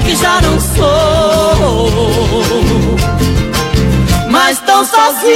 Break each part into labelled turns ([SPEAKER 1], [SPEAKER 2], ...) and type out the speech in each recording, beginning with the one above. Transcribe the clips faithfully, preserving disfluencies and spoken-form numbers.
[SPEAKER 1] que já não sou mais tão sozinho.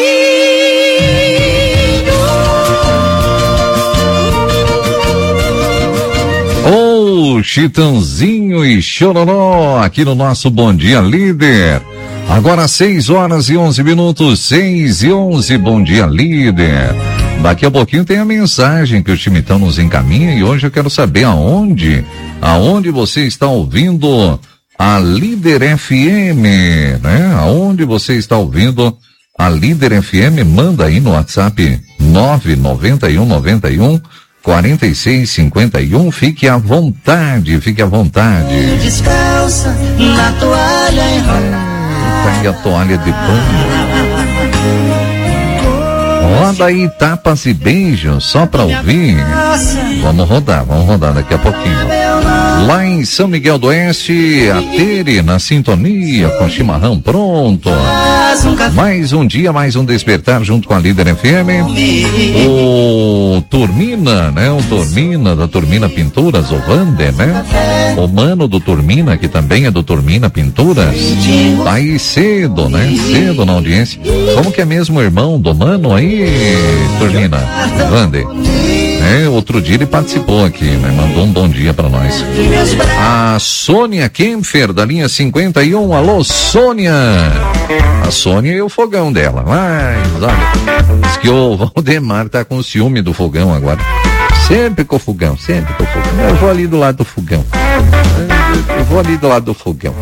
[SPEAKER 2] Ô, oh, Chitãozinho e Chororó, aqui no nosso Bom Dia Líder. Agora seis horas e onze minutos, seis e onze, Bom Dia Líder. Daqui a pouquinho tem a mensagem que o Chimitão nos encaminha e hoje eu quero saber aonde, aonde você está ouvindo a Líder F M, né? Aonde você está ouvindo a Líder F M, manda aí no WhatsApp nove nove um nove um quatro seis cinco um, fique à vontade, fique à vontade.
[SPEAKER 1] Descalça na toalha enrolada.
[SPEAKER 2] Tá aí a toalha de banho. Roda aí tapas e beijos, só pra ouvir. Vamos rodar, vamos rodar daqui a pouquinho. Lá em São Miguel do Oeste, a Tere na sintonia com chimarrão pronto. Mais um dia, mais um despertar junto com a Líder F M. O Turmina, né? O Turmina, da Turmina Pinturas, o Vander, né? O mano do Turmina, que também é do Turmina Pinturas. Tá aí cedo, né? Cedo na audiência. Como que é mesmo o irmão do mano aí, Turmina? Vander. É, outro dia ele participou aqui, né? Mandou um bom dia pra nós. A Sônia Kempfer, da linha cinquenta e um. Alô, Sônia! A Sônia e o fogão dela. Mas, olha, diz que o Valdemar tá com ciúme do fogão agora. Sempre com o fogão, sempre com o fogão. Eu vou ali do lado do fogão. Eu vou ali do lado do fogão.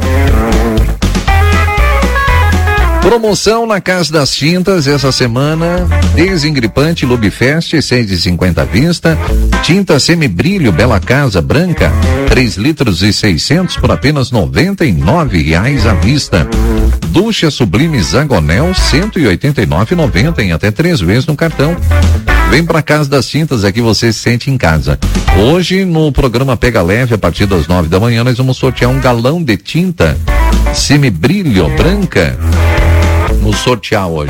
[SPEAKER 2] Promoção na Casa das Tintas essa semana. Desengripante Lubifest seis e cinquenta à vista. Tinta semibrilho Bela Casa branca três litros e seiscentos por apenas noventa e nove reais à vista. Ducha Sublime Zagonel cento e oitenta e nove reais e noventa centavos em até três vezes no cartão. Vem pra Casa das Tintas, aqui você se sente em casa. Hoje no programa Pega Leve, a partir das nove da manhã, nós vamos sortear um galão de tinta semibrilho branca. Vamos sortear hoje.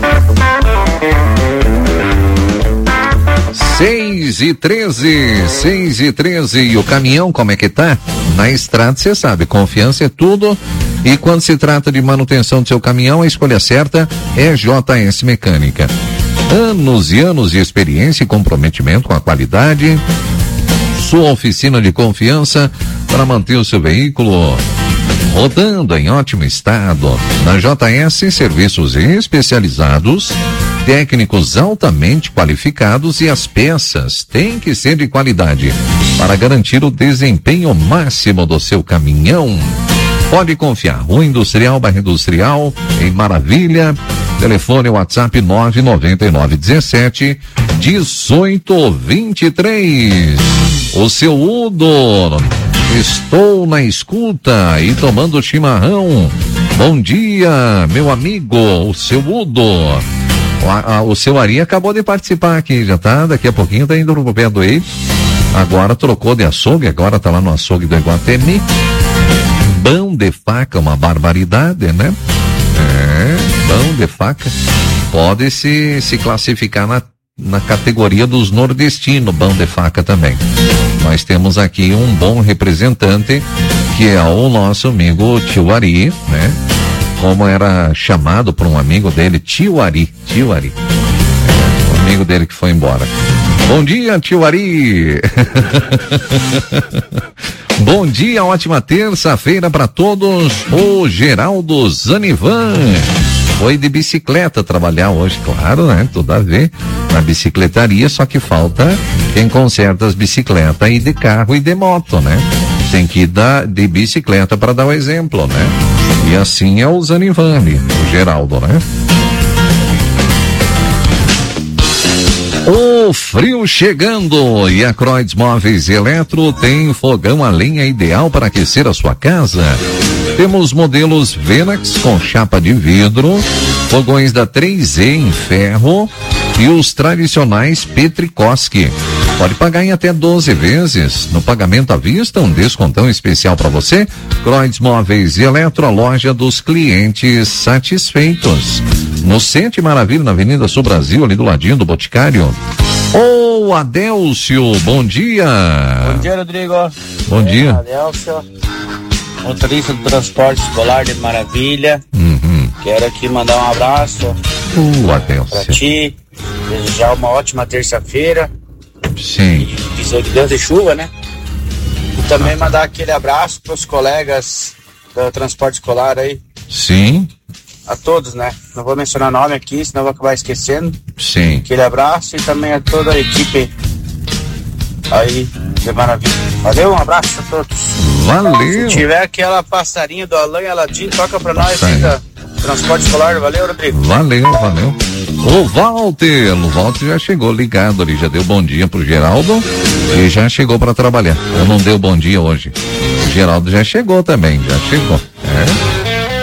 [SPEAKER 2] Seis e treze, seis e treze, e o caminhão como é que tá? Na estrada você sabe, confiança é tudo, e quando se trata de manutenção do seu caminhão, a escolha certa é J S Mecânica. Anos e anos de experiência e comprometimento com a qualidade, sua oficina de confiança para manter o seu veículo rodando em ótimo estado. Na J S, serviços especializados, técnicos altamente qualificados, e as peças têm que ser de qualidade para garantir o desempenho máximo do seu caminhão. Pode confiar. Rua Industrial, Bairro Industrial, em Maravilha. Telefone WhatsApp nove nove nove um sete um oito dois três. O seu Udo. Estou na escuta e tomando chimarrão. Bom dia, meu amigo, o seu Udo. O, a, o seu Ari acabou de participar aqui, já tá? Daqui a pouquinho tá indo no pé do Ei. Agora trocou de açougue, agora tá lá no açougue do Iguatemi. Bão de faca, uma barbaridade, né? É, bão de faca. Pode se, se classificar na na categoria dos nordestinos, bão de faca também. Nós temos aqui um bom representante, que é o nosso amigo Tio Ari, né? Como era chamado por um amigo dele, Tio Ari, Tio Ari. É, o amigo dele que foi embora. Bom dia, Tio Ari! Bom dia, ótima terça-feira para todos. O Geraldo Zanivan foi de bicicleta trabalhar hoje, claro, né? Tudo a ver na bicicletaria, só que falta quem conserta as bicicletas e de carro e de moto, né? Tem que ir da, de bicicleta para dar o exemplo, né? E assim é o Zanivani, o Geraldo, né? O frio chegando e a Croids Móveis e Eletro tem fogão a lenha ideal para aquecer a sua casa. Temos modelos Venax com chapa de vidro, fogões da três E em ferro e os tradicionais Petrikoski. Pode pagar em até doze vezes. No pagamento à vista, um descontão especial para você. Croids Móveis e Eletro, a loja dos clientes satisfeitos. No Centro Maravilha, na Avenida Sul Brasil, ali do ladinho do Boticário. Ô, Adélcio, bom dia.
[SPEAKER 3] Bom dia, Rodrigo.
[SPEAKER 2] Bom
[SPEAKER 3] é,
[SPEAKER 2] dia.
[SPEAKER 3] Adélcio. motorista do transporte escolar de Maravilha.
[SPEAKER 2] Uhum.
[SPEAKER 3] Quero aqui mandar um abraço
[SPEAKER 2] uh,
[SPEAKER 3] pra ti, desejar uma ótima terça-feira.
[SPEAKER 2] Sim.
[SPEAKER 3] E dizer que Deus de chuva, né? E também ah. mandar aquele abraço pros colegas do transporte escolar aí.
[SPEAKER 2] Sim.
[SPEAKER 3] A todos, né? Não vou mencionar nome aqui, senão vou acabar esquecendo.
[SPEAKER 2] Sim.
[SPEAKER 3] Aquele abraço e também a toda a equipe aí de Maravilha. Valeu, um abraço a todos.
[SPEAKER 2] Valeu.
[SPEAKER 3] Se tiver aquela passarinha do Alain e Aladim, toca pra nós aí da transporte escolar. Valeu, Rodrigo.
[SPEAKER 2] Valeu, valeu. O Walter, o Walter já chegou ligado ali, já deu bom dia pro Geraldo e já chegou pra trabalhar. Eu não deu bom dia hoje. O Geraldo já chegou também, já chegou. É.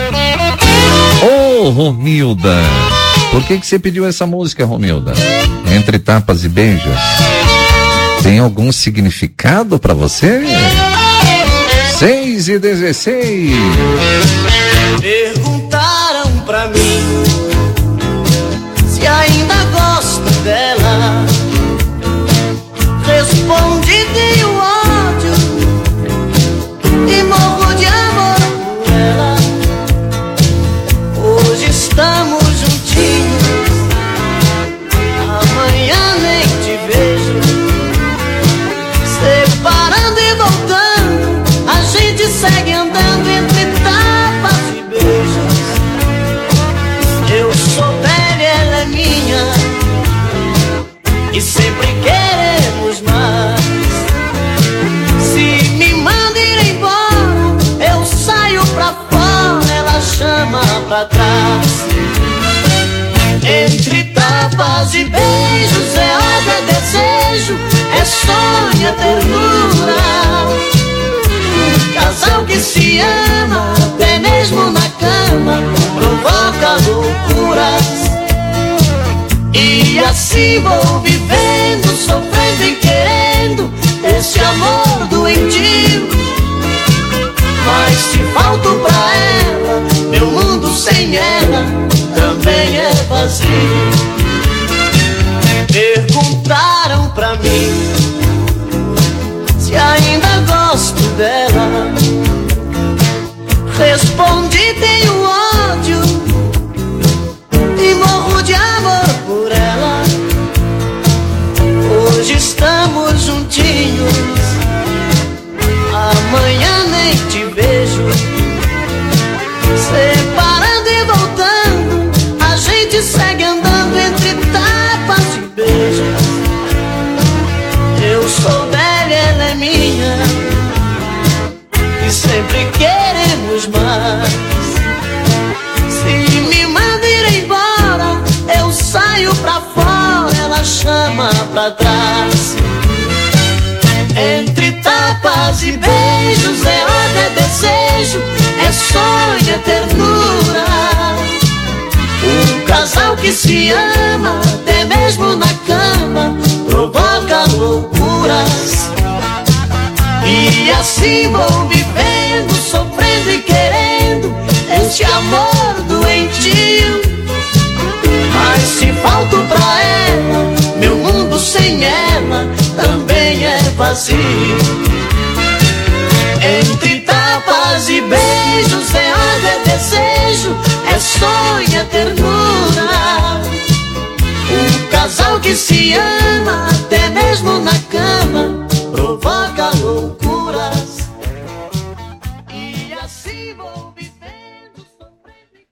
[SPEAKER 2] Ô, Romilda, por que que você pediu essa música, Romilda? Entre tapas e beijos. Tem algum significado pra você? seis e dezesseis.
[SPEAKER 1] Perguntaram pra mim se ainda gosto dela. Respondi de ódio e morro de amor por ela. Hoje estamos juntinhos, amanhã nem te vejo. Separando e voltando, a gente segue andando entre tapas e beijos. Eu sou velha, ela é minha, e sempre queremos mais. Se me manda ir embora, eu saio pra fora, ela chama pra trás. Entre tapas e beijos é ódio, é desejo, é sonho, é ternura. Um casal que se ama, até mesmo na cama, provoca loucuras. E assim vou vivendo, sofrendo e querendo esse amor doentio. Mas se falto pra ela, meu mundo sem ela também é vazio. Perguntaram pra mim se ainda gosto dela. Respondi tenho ódio e morro de amor por ela. Hoje estamos juntinhos, amanhã nem te vejo. Separando e voltando, a gente segue andando entre tapas e beijos. Eu sou velha, ela é minha, e sempre queremos mais. Se me manda ir embora, eu saio pra fora, ela chama pra trás. Entre tapas e beijos é ódio, é desejo, é sonho, é ternura. Um casal que se ama, até mesmo na cama, provoca loucuras. E assim vou vivendo, sofrendo e querendo este amor doentio. Mas se falto pra ela, meu mundo sem ela também é vazio. Entre tapas e beijos é ódio, é desejo, é sonho, é ternura. Um casal que se ama, até mesmo na cama, provoca loucuras. E assim vou vivendo, sofrendo.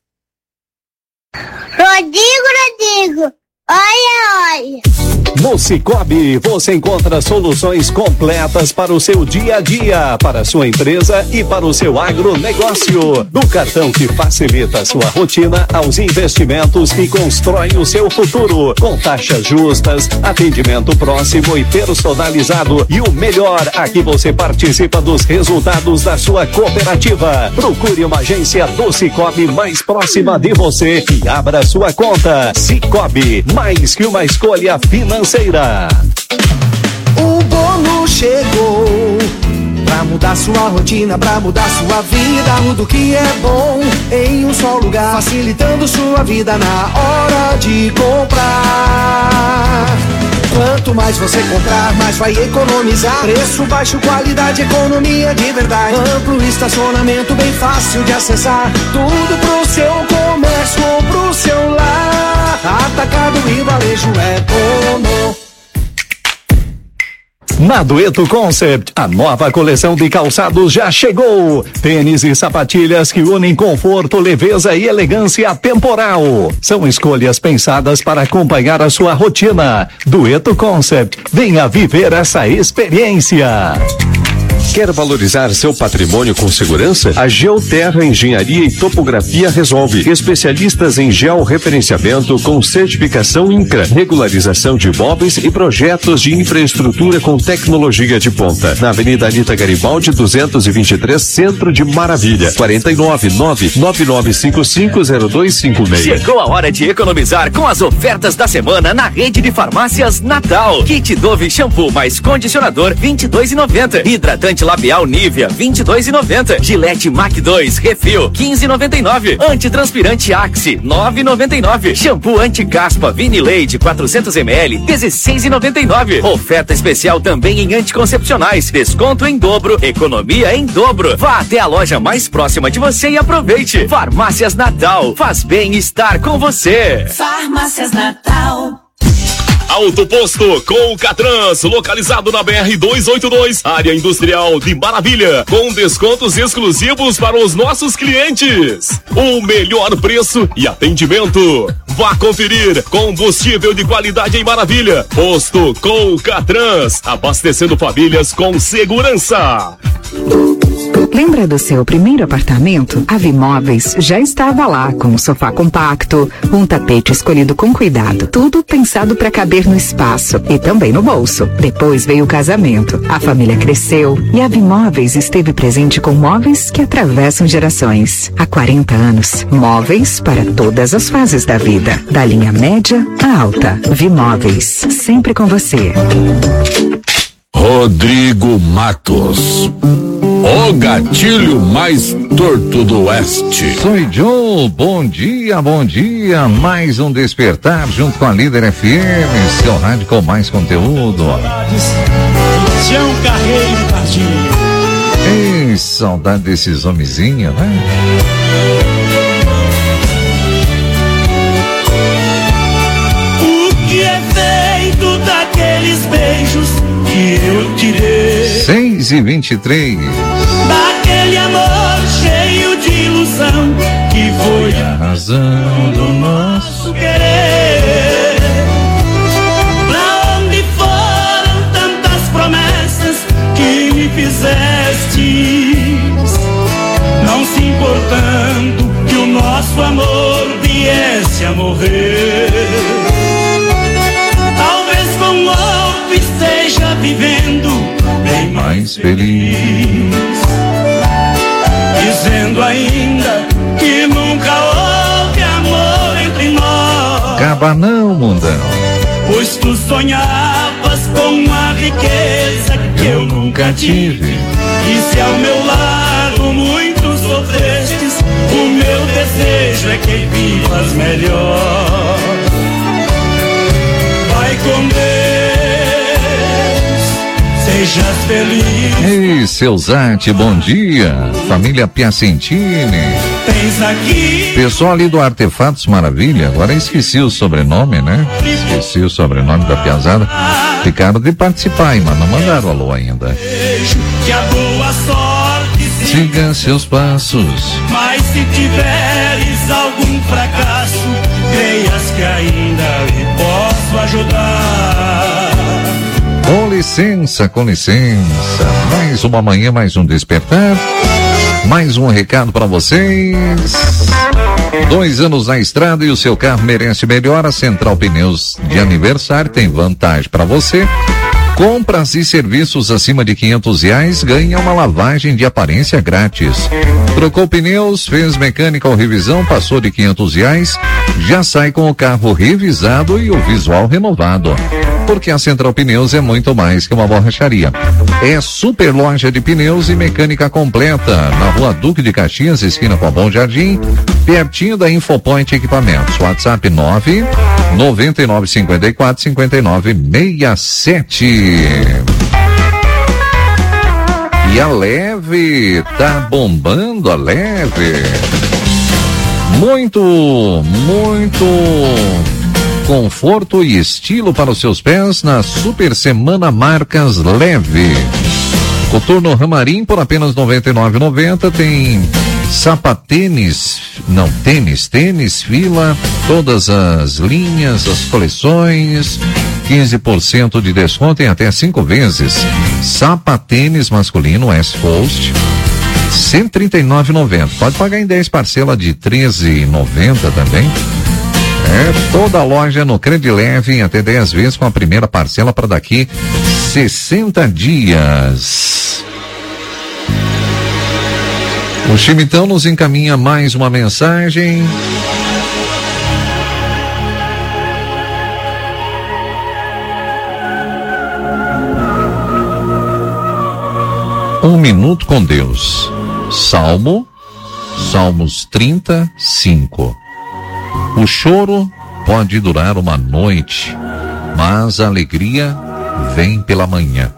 [SPEAKER 4] Rodrigo, Rodrigo, olha, olha.
[SPEAKER 5] No Sicoob, você encontra soluções completas para o seu dia a dia, para a sua empresa e para o seu agronegócio. Do cartão que facilita a sua rotina aos investimentos e constrói o seu futuro. Com taxas justas, atendimento próximo e personalizado. E o melhor, aqui você participa dos resultados da sua cooperativa. Procure uma agência do Sicoob mais próxima de você e abra sua conta. Sicoob, mais que uma escolha financeira.
[SPEAKER 1] O bolo chegou,
[SPEAKER 6] Pra mudar sua rotina, pra mudar sua vida, tudo que é bom em um só lugar, facilitando sua vida na hora de comprar. Quanto mais você comprar, mais vai economizar. Preço baixo, qualidade, economia de verdade. Amplo estacionamento, bem fácil de acessar. Tudo pro seu comércio ou pro seu lar. Atacado e varejo é bom.
[SPEAKER 5] Na Dueto Concept, a nova coleção de calçados já chegou. Tênis e sapatilhas que unem conforto, leveza e elegância temporal. São escolhas pensadas para acompanhar a sua rotina. Dueto Concept, venha viver essa experiência.
[SPEAKER 7] Quer valorizar seu patrimônio com segurança? A Geoterra Engenharia e Topografia resolve. Especialistas em georreferenciamento com certificação INCRA, regularização de imóveis e projetos de infraestrutura com tecnologia de ponta. Na Avenida Anita Garibaldi, duzentos e vinte e três, Centro de Maravilha. quarenta e nove, nove nove nove cinco cinco zero dois cinco seis.
[SPEAKER 8] Chegou a hora de economizar com as ofertas da semana na rede de farmácias Natal. Kit Dove shampoo mais condicionador vinte e dois reais e noventa centavos. Hidratante labial Nivea vinte e dois reais e noventa centavos. Gillette Mac dois Refil quinze reais e noventa e nove centavos. Antitranspirante Axe nove reais e noventa e nove centavos. Shampoo anti-caspa Vinilade quatrocentos mililitros dezesseis reais e noventa e nove centavos. Oferta especial também em anticoncepcionais. Desconto em dobro, economia em dobro. Vá até a loja mais próxima de você e aproveite. Farmácias Natal, faz bem estar com você.
[SPEAKER 9] Farmácias Natal.
[SPEAKER 10] Auto Posto com o Catrans, localizado na B R duzentos e oitenta e dois, área industrial de Maravilha, com descontos exclusivos para os nossos clientes. O melhor preço e atendimento. Vá conferir combustível de qualidade em Maravilha. Posto com o Catrans, abastecendo famílias com segurança.
[SPEAKER 11] Lembra do seu primeiro apartamento? A Vimóveis já estava lá, com um sofá compacto, um tapete escolhido com cuidado, tudo pensado para caber no espaço e também no bolso. Depois veio o casamento, a família cresceu e a Vimóveis esteve presente com móveis que atravessam gerações. Há quarenta anos, móveis para todas as fases da vida, da linha média à alta. Vimóveis, sempre com você.
[SPEAKER 12] Rodrigo Matos, o gatilho mais torto do oeste.
[SPEAKER 2] Sou Joe, bom dia, bom dia. Mais um despertar junto com a Líder F M, seu rádio com mais conteúdo.
[SPEAKER 13] Tião Carreiro Pardinho.
[SPEAKER 2] Ei, saudade desses homenzinhos, né?
[SPEAKER 13] O que é feito daqueles beijos que eu tirei?
[SPEAKER 2] seis e vinte e três.
[SPEAKER 13] Daquele amor cheio de ilusão que foi a razão do nosso querer. Pra onde foram tantas promessas que me fizestes, não se importando que o nosso amor viesse a morrer. Talvez com outro esteja vivendo bem mais feliz, dizendo ainda que nunca houve amor entre nós.
[SPEAKER 2] Acaba não, mundão.
[SPEAKER 13] Pois tu sonhavas com a riqueza que eu, eu nunca tive. E se ao meu lado muito sofrestes, o meu desejo é que vivas melhor. Vai com Deus, sejas feliz.
[SPEAKER 2] Ei, seu Zate, bom dia. Família Piacentini.
[SPEAKER 13] Tens aqui.
[SPEAKER 2] Pessoal ali do Artefatos Maravilha, agora esqueci o sobrenome, né? Esqueci o sobrenome da piazada. Ficaram de participar aí, mas não mandaram alô ainda.
[SPEAKER 13] Que a boa sorte
[SPEAKER 2] siga seus passos.
[SPEAKER 13] Mas se tiveres algum fracasso, creias que ainda lhe posso ajudar.
[SPEAKER 2] Com licença, com licença. Mais uma manhã, mais um despertar. Mais um recado para vocês. Dois anos na estrada e o seu carro merece melhor. A Central Pneus de aniversário tem vantagem para você. Compras e serviços acima de quinhentos reais, ganha uma lavagem de aparência grátis. Trocou pneus, fez mecânica ou revisão, passou de quinhentos reais, já sai com o carro revisado e o visual renovado. Porque a Central Pneus é muito mais que uma borracharia. É super loja de pneus e mecânica completa. Na Rua Duque de Caxias, esquina com a Bom Jardim, pertinho da Infopoint Equipamentos. WhatsApp nove nove nove cinco quatro cinco nove seis sete. E a Leve tá bombando, a Leve. Muito, muito conforto e estilo para os seus pés na Super Semana Marcas Leve. Coturno Ramarim por apenas noventa e nove reais e noventa centavos. Tem sapatênis, não, tênis, tênis, fila, todas as linhas, as coleções, quinze por cento de desconto em até cinco vezes. Sapatênis masculino S-Post, cento e trinta e nove reais e noventa centavos. Pode pagar em dez parcelas de treze reais e noventa centavos também. É, toda a loja no Crede Leve em até dez vezes com a primeira parcela para daqui sessenta dias. O Chimitão nos encaminha mais uma mensagem. Um minuto com Deus. Salmo, Salmos trinta e cinco. O choro pode durar uma noite, mas a alegria vem pela manhã.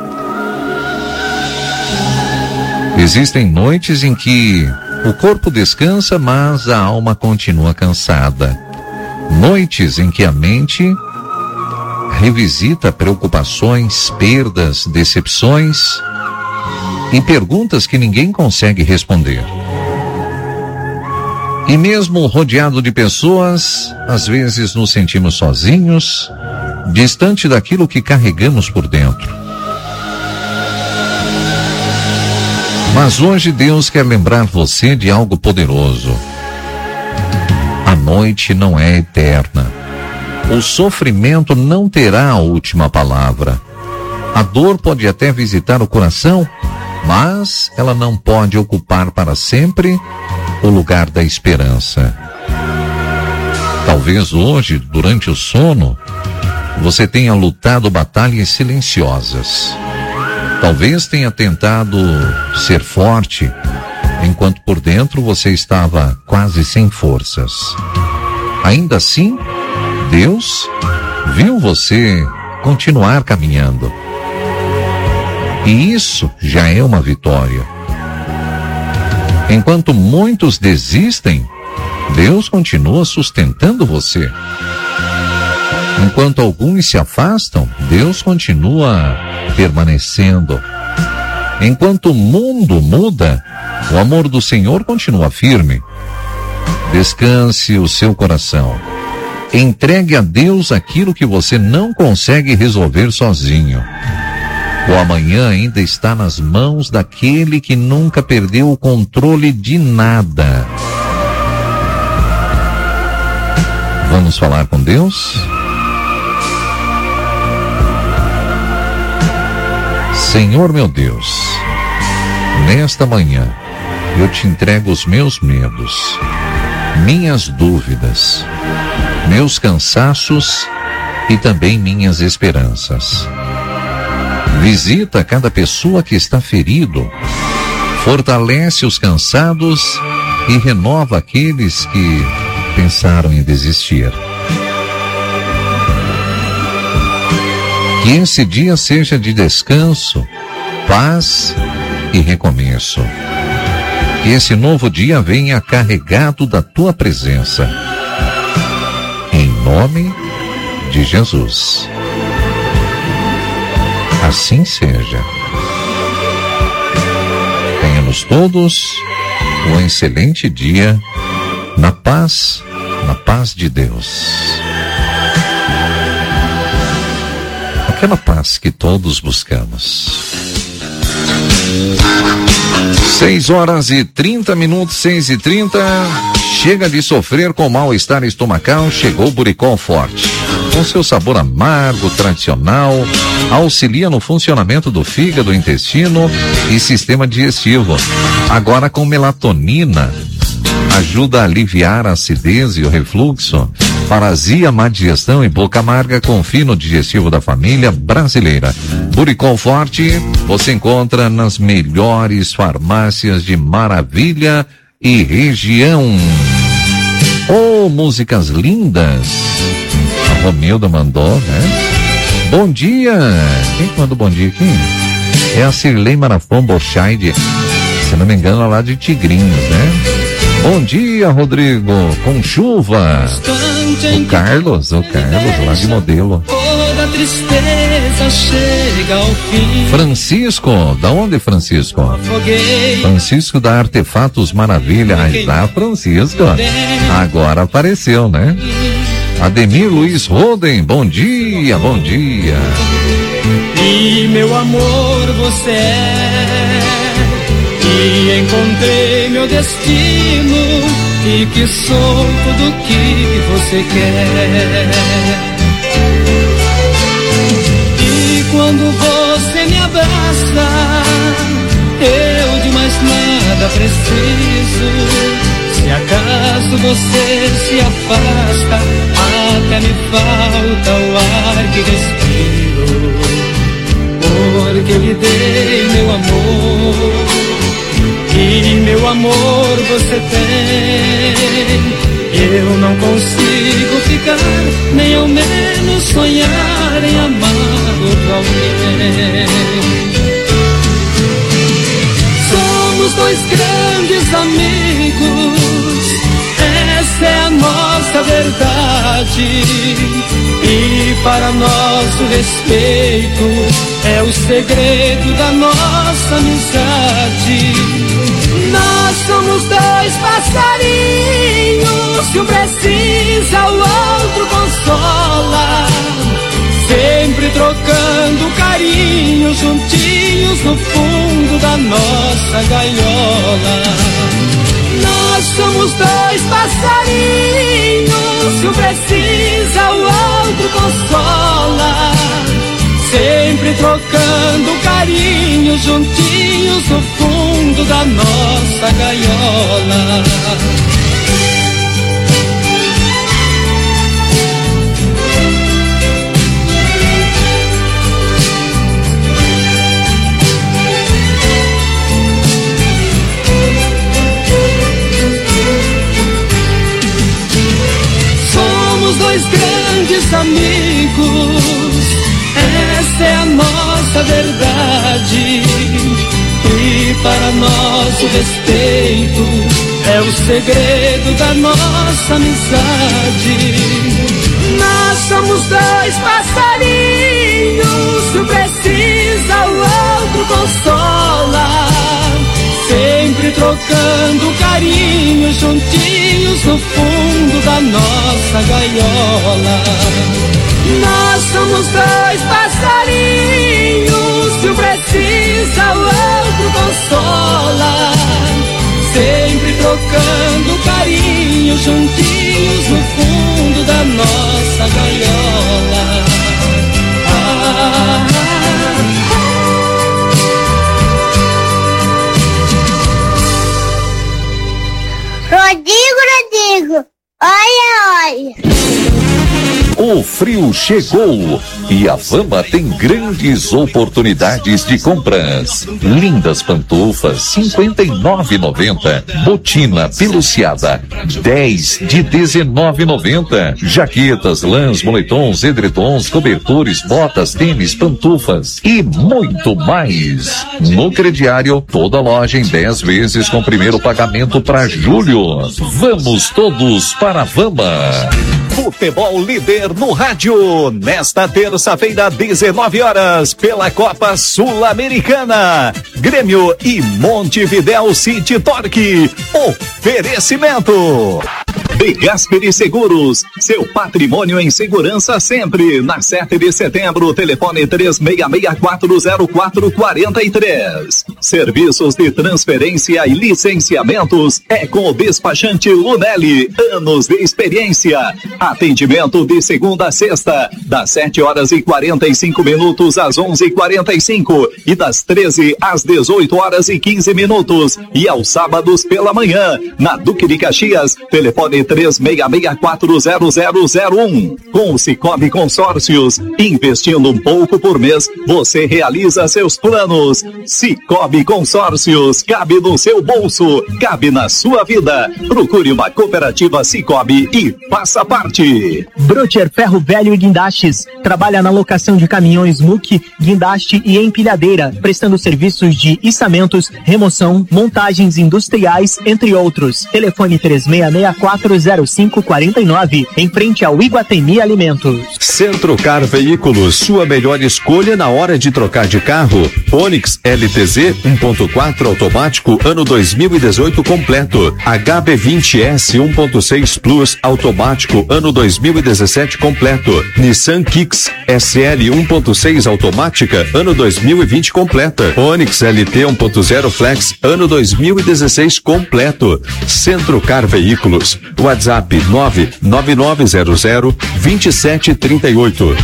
[SPEAKER 2] Existem noites em que o corpo descansa, mas a alma continua cansada. Noites em que a mente revisita preocupações, perdas, decepções e perguntas que ninguém consegue responder. E mesmo rodeado de pessoas, às vezes nos sentimos sozinhos, distante daquilo que carregamos por dentro. Mas hoje Deus quer lembrar você de algo poderoso. A noite não é eterna. O sofrimento não terá a última palavra. A dor pode até visitar o coração, mas ela não pode ocupar para sempre o lugar da esperança. Talvez hoje, durante o sono, você tenha lutado batalhas silenciosas. Talvez tenha tentado ser forte, enquanto por dentro você estava quase sem forças. Ainda assim, Deus viu você continuar caminhando. E isso já é uma vitória. Enquanto muitos desistem, Deus continua sustentando você. Enquanto alguns se afastam, Deus continua permanecendo. Enquanto o mundo muda, o amor do Senhor continua firme. Descanse o seu coração. Entregue a Deus aquilo que você não consegue resolver sozinho. O amanhã ainda está nas mãos daquele que nunca perdeu o controle de nada. Vamos falar com Deus? Senhor meu Deus, nesta manhã eu te entrego os meus medos, minhas dúvidas, meus cansaços e também minhas esperanças. Visita cada pessoa que está ferido, fortalece os cansados e renova aqueles que pensaram em desistir. Que esse dia seja de descanso, paz e recomeço. Que esse novo dia venha carregado da tua presença. Em nome de Jesus. Assim seja. Tenhamos todos um excelente dia na paz, na paz de Deus. Aquela paz que todos buscamos. Seis horas e trinta minutos, seis e trinta. Chega de sofrer com mal-estar estomacal, chegou o Buricol Forte. Com seu sabor amargo, tradicional, auxilia no funcionamento do fígado, intestino e sistema digestivo. Agora com melatonina. ajuda a aliviar a acidez e o refluxo. Paralisia, má digestão e boca amarga, confie no digestivo da família brasileira. Buricol Forte você encontra nas melhores farmácias de Maravilha e região. Oh, músicas lindas. A Romilda mandou, né? Bom dia. Quem que mandou bom dia aqui? É a Cirlei Marafon Borchaide. Se não me engano, lá de Tigrinhos, né? Bom dia, Rodrigo. Com chuva. O Carlos, o Carlos, lá de Modelo.
[SPEAKER 13] Toda tristeza chega ao fim.
[SPEAKER 2] Francisco, da onde, Francisco? Francisco da Artefatos Maravilha. Ah, da Francisco. Agora apareceu, né? Ademir Luiz Roden, bom dia, bom dia.
[SPEAKER 13] E meu amor, você é. E encontrei meu destino. E que sou tudo que você quer. E quando você me abraça, eu de mais nada preciso. Se acaso você se afasta, até me falta o ar que respiro. Porque lhe dei meu amor. E meu amor você tem. Eu não consigo ficar, nem ao menos sonhar em amar outro alguém. Somos dois grandes amigos, essa é a nossa verdade. E para nosso respeito é o segredo da nossa amizade. Nós somos dois passarinhos, se um precisa o outro consola. Sempre trocando carinho, juntinhos no fundo da nossa gaiola. Nós somos dois passarinhos, se um precisa o outro consola. Sempre trocando carinho, juntinhos no fundo da nossa gaiola. Somos dois grandes amigos, essa é a nossa verdade. E para nosso respeito é o segredo da nossa amizade. Nós somos dois passarinhos, se um precisa o outro consola. Sempre trocando carinho, juntinhos no fundo da nossa gaiola. Nós somos dois passarinhos, se um precisa o outro consola. Sempre trocando carinho, juntinhos no fundo da nossa gaiola. Ah,
[SPEAKER 4] Rodrigo, Rodrigo, olha, olha.
[SPEAKER 2] O frio chegou e a Vama tem grandes oportunidades de compras. Lindas pantufas, cinquenta e nove reais e noventa centavos. Botina peluciada, dez de dezenove reais e noventa centavos. Jaquetas, lãs, moletons, edredons, cobertores, botas, tênis, pantufas e muito mais. No crediário, toda loja em dez vezes com primeiro pagamento para julho. Vamos todos para a Vama.
[SPEAKER 5] Futebol líder no rádio, nesta terça-feira, dezenove horas, pela Copa Sul-Americana. Grêmio e Montevidéu City Torque. Oferecimento. De Gasperi Seguros, seu patrimônio em segurança sempre. Na sete de setembro, telefone três seis seis quatro zero quatro quatro três. Serviços de transferência e licenciamentos é com o despachante Lunelli. Anos de experiência. Atendimento de segunda a sexta, das sete horas e quarenta e cinco minutos às onze e quarenta e cinco e das treze às dezoito horas e quinze minutos e aos sábados pela manhã. Na Duque de Caxias, telefone três seis seis quatro zero zero zero um. Com o Cicobi Consórcios, investindo um pouco por mês, você realiza seus planos. Cicobi Consórcios, cabe no seu bolso, cabe na sua vida. Procure uma cooperativa Cicobi e faça parte.
[SPEAKER 14] Brocher Ferro Velho e Guindastes trabalha na locação de caminhões M U C, guindaste e empilhadeira, prestando serviços de içamentos, remoção, montagens industriais, entre outros. Telefone três seis seis quatro zero cinco quatro nove, em frente ao Iguatemi Alimentos.
[SPEAKER 7] Centrocar Veículos, sua melhor escolha na hora de trocar de carro. Onix L T Z um ponto quatro automático ano dois mil e dezoito completo. H B vinte S um ponto seis Plus automático ano dois mil e dezessete completo. Nissan Kicks S L um ponto seis automática ano dois mil e vinte completa. Onix L T um ponto zero Flex ano dois mil e dezesseis completo. Centrocar Veículos. WhatsApp nove nove nove zero zero dois sete três oito.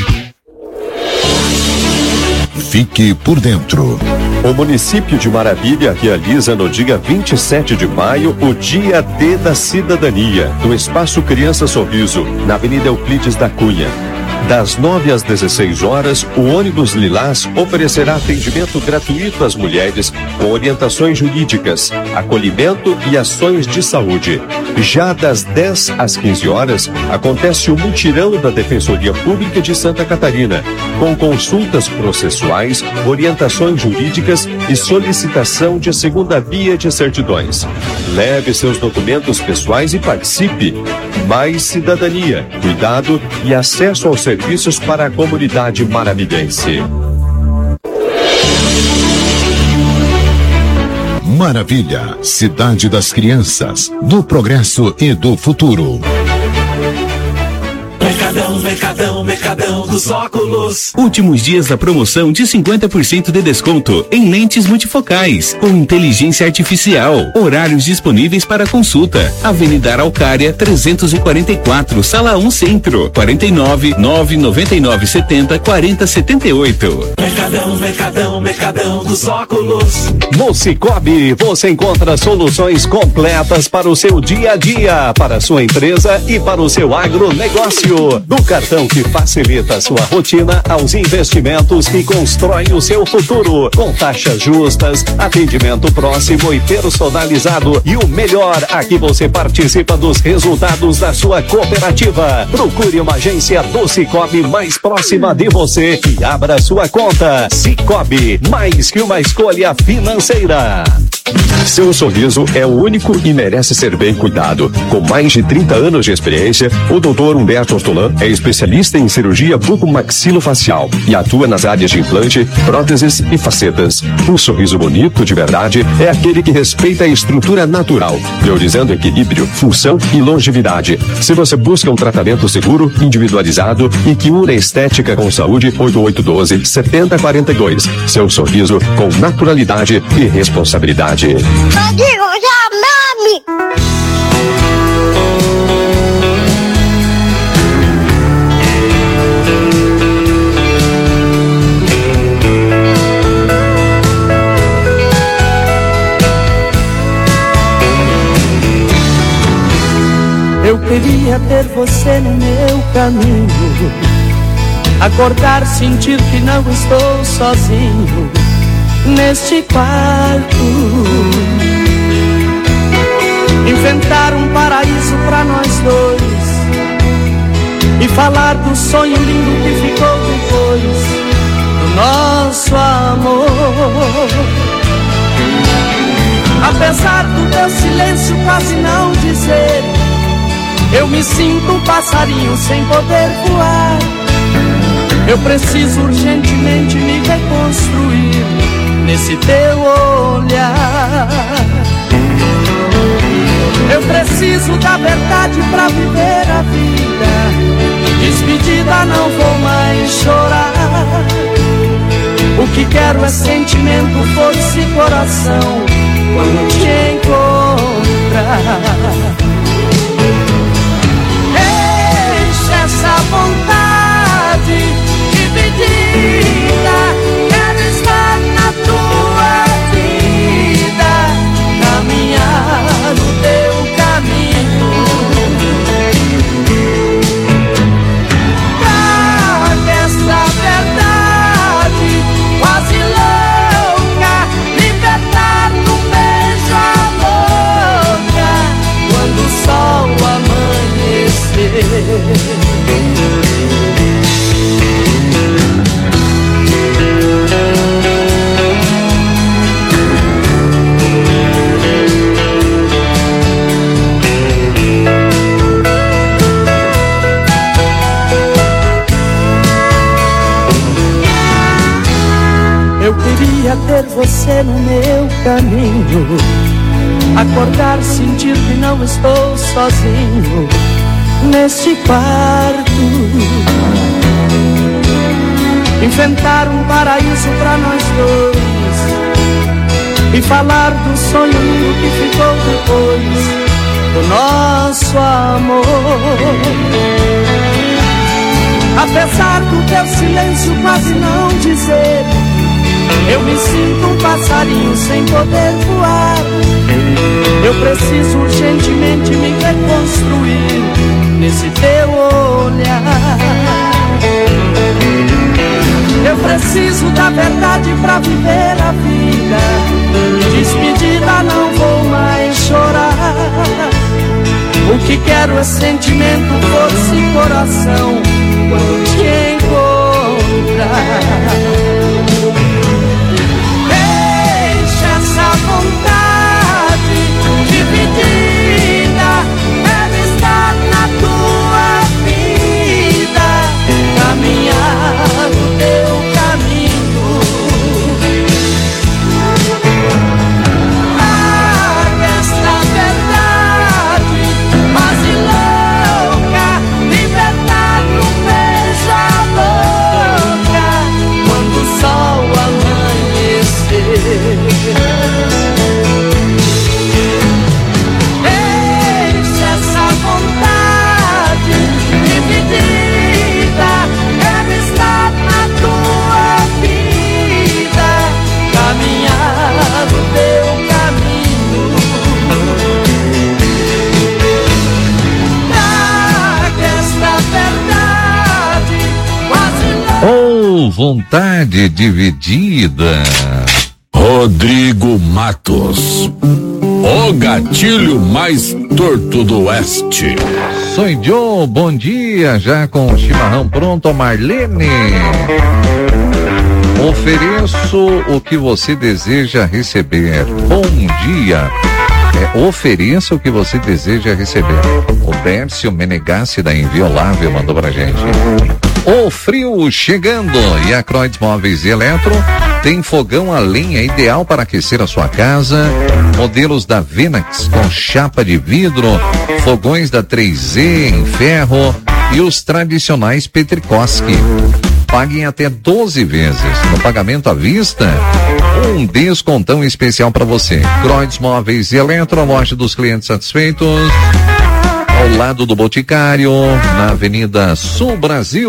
[SPEAKER 15] Fique por dentro.
[SPEAKER 7] O município de Maravilha realiza no dia vinte e sete de maio o Dia D da Cidadania, no Espaço Criança Sorriso, na Avenida Euclides da Cunha. Das nove às dezesseis horas, o ônibus Lilás oferecerá atendimento gratuito às mulheres com orientações jurídicas, acolhimento e ações de saúde. Já das dez às quinze horas, acontece o mutirão da Defensoria Pública de Santa Catarina, com consultas processuais, orientações jurídicas e solicitação de segunda via de certidões. Leve seus documentos pessoais e participe. Mais cidadania, cuidado e acesso aos serviços para a comunidade maravilhense.
[SPEAKER 15] Maravilha, cidade das crianças, do progresso e do futuro.
[SPEAKER 13] Mercadão, Mercadão, Mercadão dos Óculos.
[SPEAKER 16] Últimos dias da promoção de cinquenta por cento de desconto em lentes multifocais com inteligência artificial. Horários disponíveis para consulta. Avenida Araucária trezentos e quarenta e quatro, Sala um Centro. quarenta e nove, nove nove nove setenta, quarenta setenta e oito.
[SPEAKER 13] Mercadão, Mercadão, Mercadão dos Óculos.
[SPEAKER 5] No Cicobi, você encontra soluções completas para o seu dia a dia, para a sua empresa e para o seu agronegócio. Do cartão que facilita a sua rotina aos investimentos que constroem o seu futuro. Com taxas justas, atendimento próximo e personalizado. E o melhor, aqui você participa dos resultados da sua cooperativa. Procure uma agência do Cicobi mais próxima de você e abra sua conta. Cicobi, mais que uma escolha financeira.
[SPEAKER 7] Seu sorriso é o único e merece ser bem cuidado. Com mais de trinta anos de experiência, o doutor Humberto Ortolan é especialista em cirurgia bucomaxilofacial e atua nas áreas de implante, próteses e facetas. Um sorriso bonito de verdade é aquele que respeita a estrutura natural, priorizando equilíbrio, função e longevidade. Se você busca um tratamento seguro, individualizado e que une estética com saúde, oito oito um dois, sete zero quatro dois. Seu sorriso com naturalidade e responsabilidade.
[SPEAKER 4] Rodrigo, já mame!
[SPEAKER 17] Eu queria ter você no meu caminho, acordar, sentir que não estou sozinho neste quarto, inventar um paraíso pra nós dois e falar do sonho lindo que ficou depois do nosso amor. Apesar do teu silêncio quase não dizer, eu me sinto um passarinho sem poder voar. Eu preciso urgentemente me reconstruir nesse teu olhar. Eu preciso preciso da verdade pra viver a vida. Despedida, não vou mais chorar. O que quero é sentimento, força e coração quando te encontrar. Enche essa vontade dividida. Quero estar na tua vida, caminhar no teu caminho. Traga essa verdade quase louca, libertar num beijo a boca quando o sol amanhecer. Eu queria ter você no meu caminho, acordar, sentir que não estou sozinho neste quarto, inventar um paraíso pra nós dois e falar do sonho lindo que ficou depois do nosso amor. Apesar do teu silêncio quase não dizer, eu me sinto um passarinho sem poder voar. Eu preciso urgentemente me reconstruir nesse teu olhar. Eu preciso da verdade pra viver a vida. Despedida, não vou mais chorar. O que quero é sentimento, força e coração quando te encontrar. Essa vontade dividida, quero estar na tua vida, caminhar no teu caminho. Traga esta verdade quase louca, libertar num beijo a boca quando o sol amanhecer.
[SPEAKER 2] Oh, vontade dividida.
[SPEAKER 12] Rodrigo Matos, o gatilho mais torto do oeste.
[SPEAKER 2] Sou Joe, bom dia, já com o chimarrão pronto, Marlene. Ofereço o que você deseja receber. Bom dia. É, ofereça o que você deseja receber. O Bércio Menegassi da Inviolável mandou pra gente. O frio chegando e a Croides Móveis e Eletro tem fogão a lenha ideal para aquecer a sua casa, modelos da Venax com chapa de vidro, fogões da três Z em ferro e os tradicionais Petrikowski. Paguem até doze vezes. No pagamento à vista, um descontão especial para você. Croides Móveis e Eletro, a loja dos clientes satisfeitos, ao lado do Boticário, na Avenida Sul Brasil.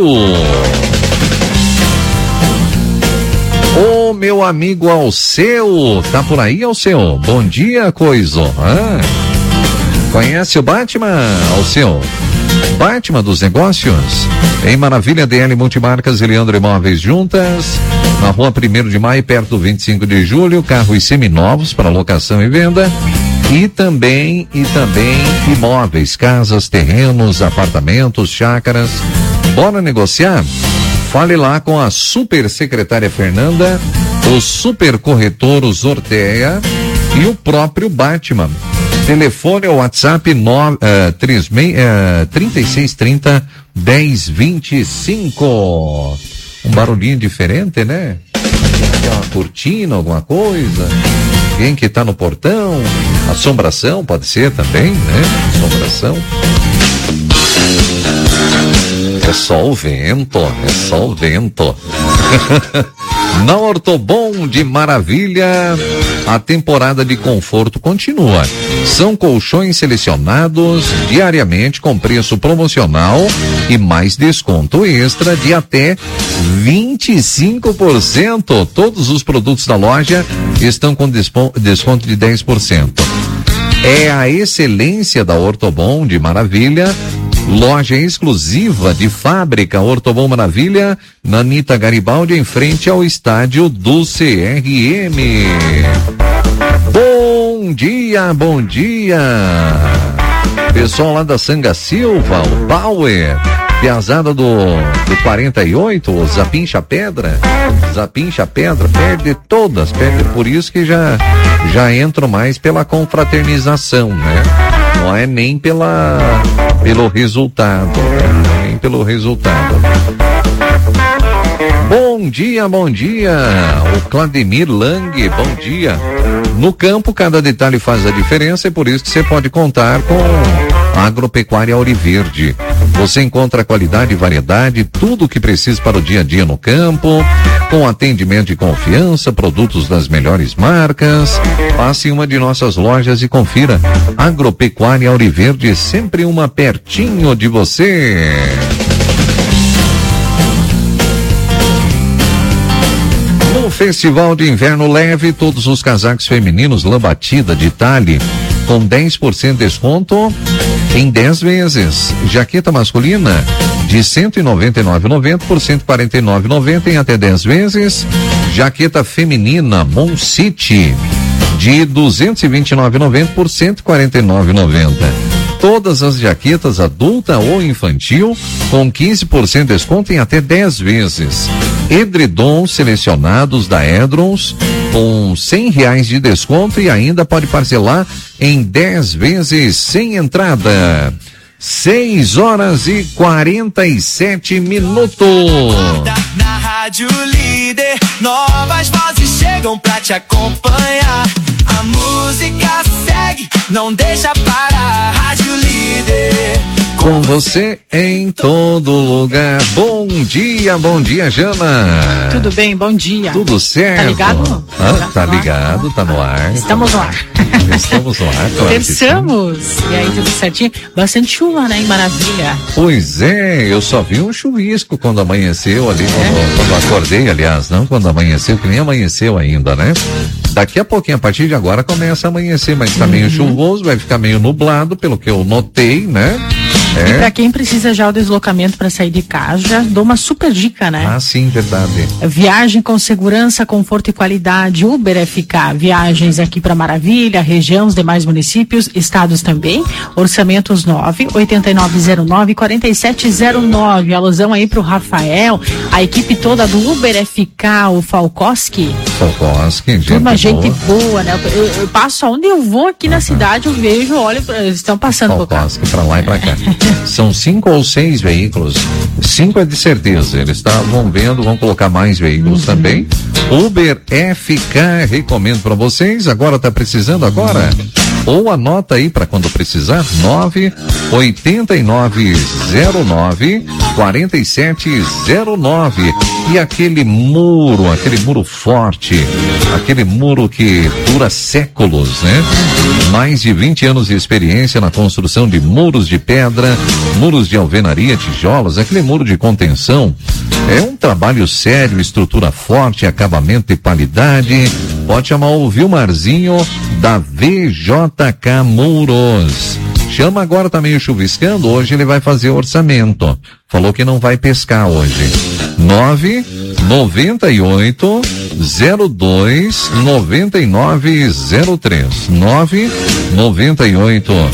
[SPEAKER 2] Ô, meu amigo Alceu, tá por aí, Alceu? Bom dia, coisa. Ah, conhece o Batman, Alceu? Batman dos negócios? Em Maravilha, D L Multimarcas e Leandro Imóveis juntas, na rua primeiro de maio, perto do vinte e cinco de julho, carros seminovos para locação e venda. E também, e também imóveis, casas, terrenos, apartamentos, chácaras. Bora negociar? Fale lá com a super secretária Fernanda, o super corretor o Zorteia e o próprio Batman. Telefone ou WhatsApp nove, uh, três, uh, trinta e seis trinta, dez vinte e cinco. Um barulhinho diferente, né? Tem uma cortina, alguma coisa? Alguém que tá no portão? Assombração pode ser também, né? Assombração. É só o vento, é só o vento. Na Ortobon de Maravilha, a temporada de conforto continua. São colchões selecionados diariamente com preço promocional e mais desconto extra de até vinte e cinco por cento. Todos os produtos da loja estão com desconto de dez por cento. É a excelência da Ortobon de Maravilha. Loja exclusiva de fábrica Ortobon Maravilha, na Anita Garibaldi, em frente ao estádio do C R M. Bom dia, bom dia. Pessoal lá da Sanga Silva, o Bauer, piazada do, do quarenta e oito, o Zapincha Pedra, Zapincha Pedra, perde todas, perde, por isso que já, já entro mais pela confraternização, né? Não é nem pela, pelo resultado, né? Nem pelo resultado. Bom dia, bom dia, o Clademir Lang, bom dia. No campo, cada detalhe faz a diferença e por isso que você pode contar com a Agropecuária Auriverde. Você encontra qualidade e variedade, tudo o que precisa para o dia a dia no campo, com atendimento de confiança, produtos das melhores marcas. Passe em uma de nossas lojas e confira. Agropecuária Auriverde, sempre uma pertinho de você. No Festival de Inverno Leve, todos os casacos femininos lã batida de Tale com dez por cento de desconto em dez vezes. Jaqueta masculina de cento e noventa e nove reais e noventa centavos por cento e quarenta e nove reais e noventa centavos em até dez vezes. Jaqueta feminina Mon City de duzentos e vinte e nove reais e noventa centavos por cento e quarenta e nove reais e noventa centavos. Todas as jaquetas adulta ou infantil com quinze por cento de desconto em até dez vezes. Edredons selecionados da Edrons com cem reais de desconto e ainda pode parcelar em dez vezes sem entrada. seis horas e quarenta e sete minutos.
[SPEAKER 18] Na Rádio Líder, novas vozes chegam pra te acompanhar. A música segue, não deixa parar. Rádio Líder,
[SPEAKER 2] com você em todo lugar. Bom dia, bom dia, Jana.
[SPEAKER 19] Tudo bem, bom dia.
[SPEAKER 2] Tudo certo?
[SPEAKER 19] Tá ligado?
[SPEAKER 2] Ah, tá ligado, tá no ar.
[SPEAKER 19] Estamos no ar.
[SPEAKER 2] Estamos no ar, claro.
[SPEAKER 19] Terçamos. E aí, tudo certinho? Bastante chuva, né? Em Maravilha.
[SPEAKER 2] Pois é, eu só vi um chuvisco quando amanheceu ali, quando, é. quando acordei, aliás, não quando amanheceu, que nem amanheceu ainda, né? Daqui a pouquinho, a partir de agora, começa a amanhecer, mas tá uhum. meio chuvoso, vai ficar meio nublado, pelo que eu notei, né? É.
[SPEAKER 19] E pra quem precisa já o deslocamento para sair de casa, já dou uma super dica, né?
[SPEAKER 2] Ah, sim, verdade.
[SPEAKER 19] Viagem com segurança, conforto e qualidade. Uber F K, viagens aqui para Maravilha, região, os demais municípios, estados também. Orçamentos nove oito nove zero nove quatro sete zero nove. Alusão aí pro Rafael, a equipe toda do Uber F K, o Falkowski.
[SPEAKER 2] Falkowski, gente.
[SPEAKER 19] Tudo uma gente boa, boa né? Eu, eu, eu passo aonde eu vou aqui na cidade, eu vejo, olha, eles estão passando por cá.
[SPEAKER 2] Falkowski, pra lá e pra cá. São cinco ou seis veículos. Cinco é de certeza. Eles estavam vendo, vão colocar mais veículos uhum. também. Uber F K, recomendo para vocês. Agora tá precisando agora? Ou anota aí para quando precisar. nove oito nove zero nove quatro sete zero nove. E aquele muro, aquele muro forte, aquele muro que dura séculos, né? Mais de vinte anos de experiência na construção de muros de pedra, muros de alvenaria, tijolos, aquele muro de contenção. É um trabalho sério, estrutura forte, acabamento e qualidade. Pode chamar o Vilmarzinho da V J K Muros. Chama agora, tá meio chuviscando, hoje ele vai fazer orçamento. Falou que não vai pescar hoje. nove noventa e oito zero dois noventa e nove zero três. nove noventa e oito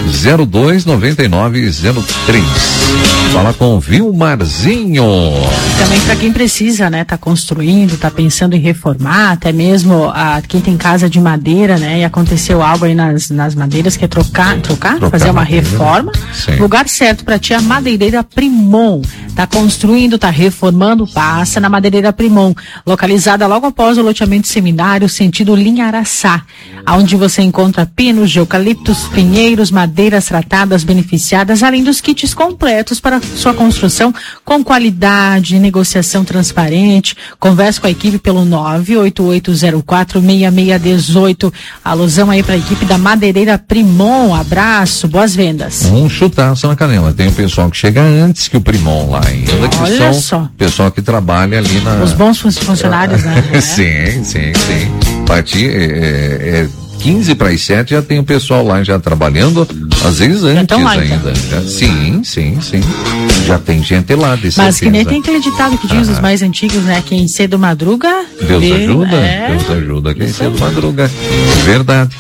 [SPEAKER 2] zero dois nove nove zero três. Fala com o Vilmarzinho.
[SPEAKER 19] Também para quem precisa, né, tá construindo, tá pensando em reformar, até mesmo a, quem tem casa de madeira, né, e aconteceu algo aí nas, nas madeiras, quer trocar, trocar, trocar fazer uma madeira. Reforma. Sim. Lugar certo para ti, a Madeireira Primon. Tá construindo, tá reformando, passa na Madeireira Primon, localizada logo após o loteamento Seminário, sentido Linha Araçá, onde você encontra pinos de eucaliptos, pinheiros, madeiras tratadas, beneficiadas, além dos kits completos para sua construção com qualidade, negociação transparente. Converse com a equipe pelo nove oito oito zero quatro seis seis um oito. Alusão aí para a equipe da Madeireira Primon. Abraço, boas vendas.
[SPEAKER 2] Um chutaço na canela. Tem o pessoal que chega antes que o Primon lá ainda, que
[SPEAKER 19] Olha
[SPEAKER 2] são
[SPEAKER 19] só.
[SPEAKER 2] pessoal que trabalha ali na...
[SPEAKER 19] Os bons funcionários, né?
[SPEAKER 2] Sim, sim, sim. Partir é, é quinze para as sete já tem o pessoal lá já trabalhando, às vezes antes lá, ainda. Então. Já, sim, sim, sim. Já tem gente lá, de
[SPEAKER 19] Mas
[SPEAKER 2] certeza.
[SPEAKER 19] que nem tem aquele ditado que diz ah. os mais antigos, né? Quem cedo madruga...
[SPEAKER 2] Deus
[SPEAKER 19] vê,
[SPEAKER 2] ajuda,
[SPEAKER 19] é...
[SPEAKER 2] Deus ajuda quem cedo madruga. Verdade.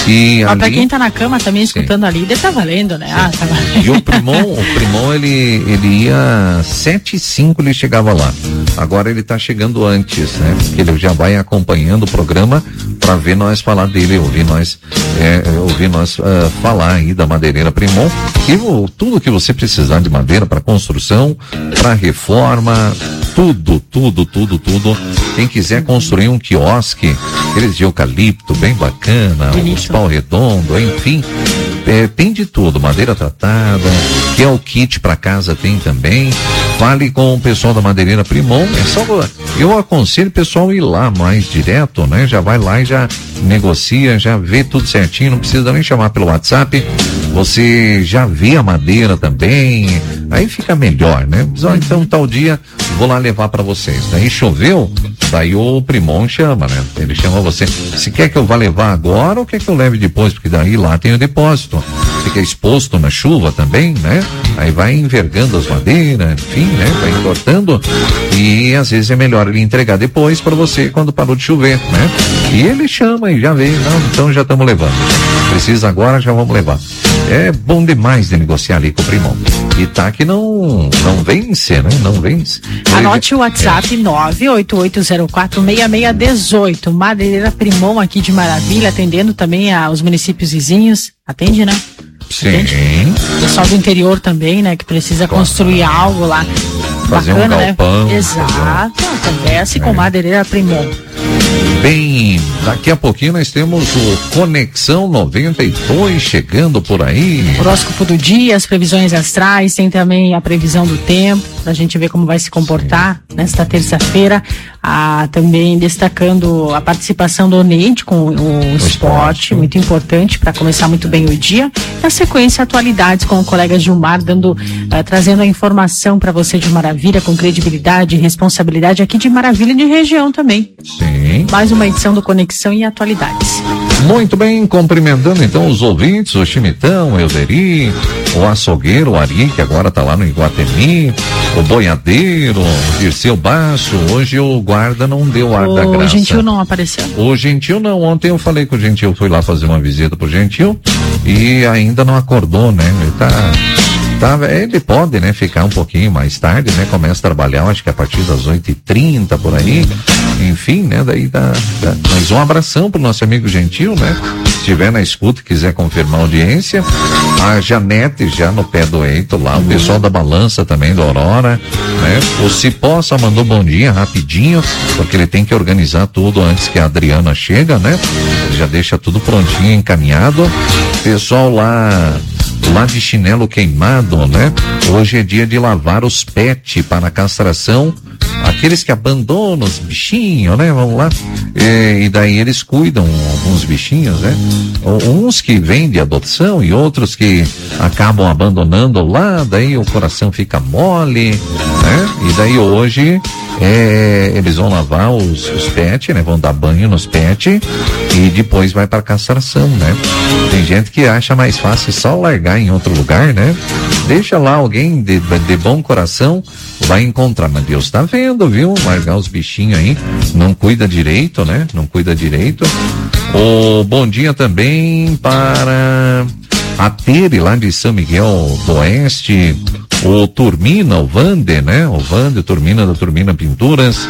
[SPEAKER 2] E
[SPEAKER 19] Ó,
[SPEAKER 2] ali...
[SPEAKER 19] pra quem tá na cama também escutando ali, tá valendo, né? Ah, tá valendo.
[SPEAKER 2] E o Primon, o Primon, ele, ele ia sete e cinco, ele chegava lá. Agora ele tá chegando antes, né? Porque ele já vai acompanhando o programa para ver nós falar dele, ouvir nós, é, ouvir nós uh, falar aí da Madeireira Primon. E o, tudo que você precisar de madeira para construção, para reforma, tudo, tudo, tudo, tudo. Quem quiser construir um quiosque, aqueles de eucalipto, bem bacana, os pau redondo, enfim, é, tem de tudo, madeira tratada, que é o kit para casa, tem também. Fale com o pessoal da Madeireira Primon. É só, eu aconselho o pessoal ir lá mais direto, né? Já vai lá e já negocia, já vê tudo certinho, não precisa nem chamar pelo WhatsApp. Você já vê a madeira também, aí fica melhor, né? Então tal dia vou lá levar para vocês. Daí choveu, daí o Primon chama, né? Ele chama você. Se quer que eu vá levar agora ou quer que eu leve depois, porque daí lá tem o depósito. Fica exposto na chuva também, né? Aí vai envergando as madeiras, enfim, né? Vai entortando e às vezes é melhor ele entregar depois para você quando parou de chover, né? E ele chama e já vem, não, então já estamos levando. Precisa agora, já vamos levar. É bom demais de negociar ali com o Primon. E tá que não, não vence, né? Não vence.
[SPEAKER 19] Anote o WhatsApp é. nove oito oito zero quatro seis seis um oito. Madeireira Primon aqui de Maravilha, atendendo também aos municípios vizinhos. Atende, né?
[SPEAKER 2] Sim.
[SPEAKER 19] Atende? Pessoal do interior também, né? Que precisa claro. construir algo lá.
[SPEAKER 2] Fazer
[SPEAKER 19] bacana,
[SPEAKER 2] um galpão,
[SPEAKER 19] né? Exato. Converse é. com Madeireira Primon.
[SPEAKER 2] Bem, daqui a pouquinho nós temos o Conexão noventa e dois chegando por aí.
[SPEAKER 19] Horóscopo do dia, as previsões astrais, tem também a previsão do tempo, pra gente ver como vai se comportar Sim. nesta terça-feira. Ah, também destacando a participação do Neide com o, o esporte, esporte, muito importante para começar muito bem o dia. Na sequência, atualidades com o colega Gilmar, dando, ah, trazendo a informação para você de Maravilha, com credibilidade e responsabilidade aqui de Maravilha e de região também.
[SPEAKER 2] Sim.
[SPEAKER 19] Mais uma edição do Conexão e Atualidades.
[SPEAKER 2] Muito bem, cumprimentando então os ouvintes, o Chimitão, o Euderi, o açougueiro, o Ari, que agora está lá no Iguatemi, o boiadeiro, o Dirceu Baixo. Hoje o guarda não deu ar
[SPEAKER 19] o
[SPEAKER 2] da graça.
[SPEAKER 19] O Gentil não apareceu?
[SPEAKER 2] O Gentil não, ontem eu falei que o Gentil foi lá fazer uma visita pro Gentil e ainda não acordou, né? Ele tá... Tá, ele pode, né, ficar um pouquinho mais tarde, né, começa a trabalhar, acho que a partir das oito e trinta por aí, enfim, né, daí dá, dá, mas um abração pro nosso amigo Gentil, né, se estiver na escuta e quiser confirmar a audiência, a Janete já no pé do eito lá, o pessoal da Balança também, do Aurora, né, o Cipó só mandou bom dia rapidinho, porque ele tem que organizar tudo antes que a Adriana chega, né, ele já deixa tudo prontinho, encaminhado, pessoal lá lá de Chinelo Queimado, né? Hoje é dia de lavar os pets para castração, aqueles que abandonam os bichinhos, né? Vamos lá. E, e daí eles cuidam alguns bichinhos, né? Uns que vêm de adoção e outros que acabam abandonando lá, daí o coração fica mole, né? E daí hoje é, eles vão lavar os, os pets, né? Vão dar banho nos pets e depois vai para castração, né? Tem gente que acha mais fácil só largar em outro lugar, né? Deixa lá alguém de, de bom coração, vai encontrar, mas Deus tá vendo, viu? Largar os bichinhos aí, não cuida direito, né? Não cuida direito. O bom dia também para a T Tere, lá de São Miguel do Oeste, o Turmina, o Vander, né? O Vander, Turmina da Turmina Pinturas,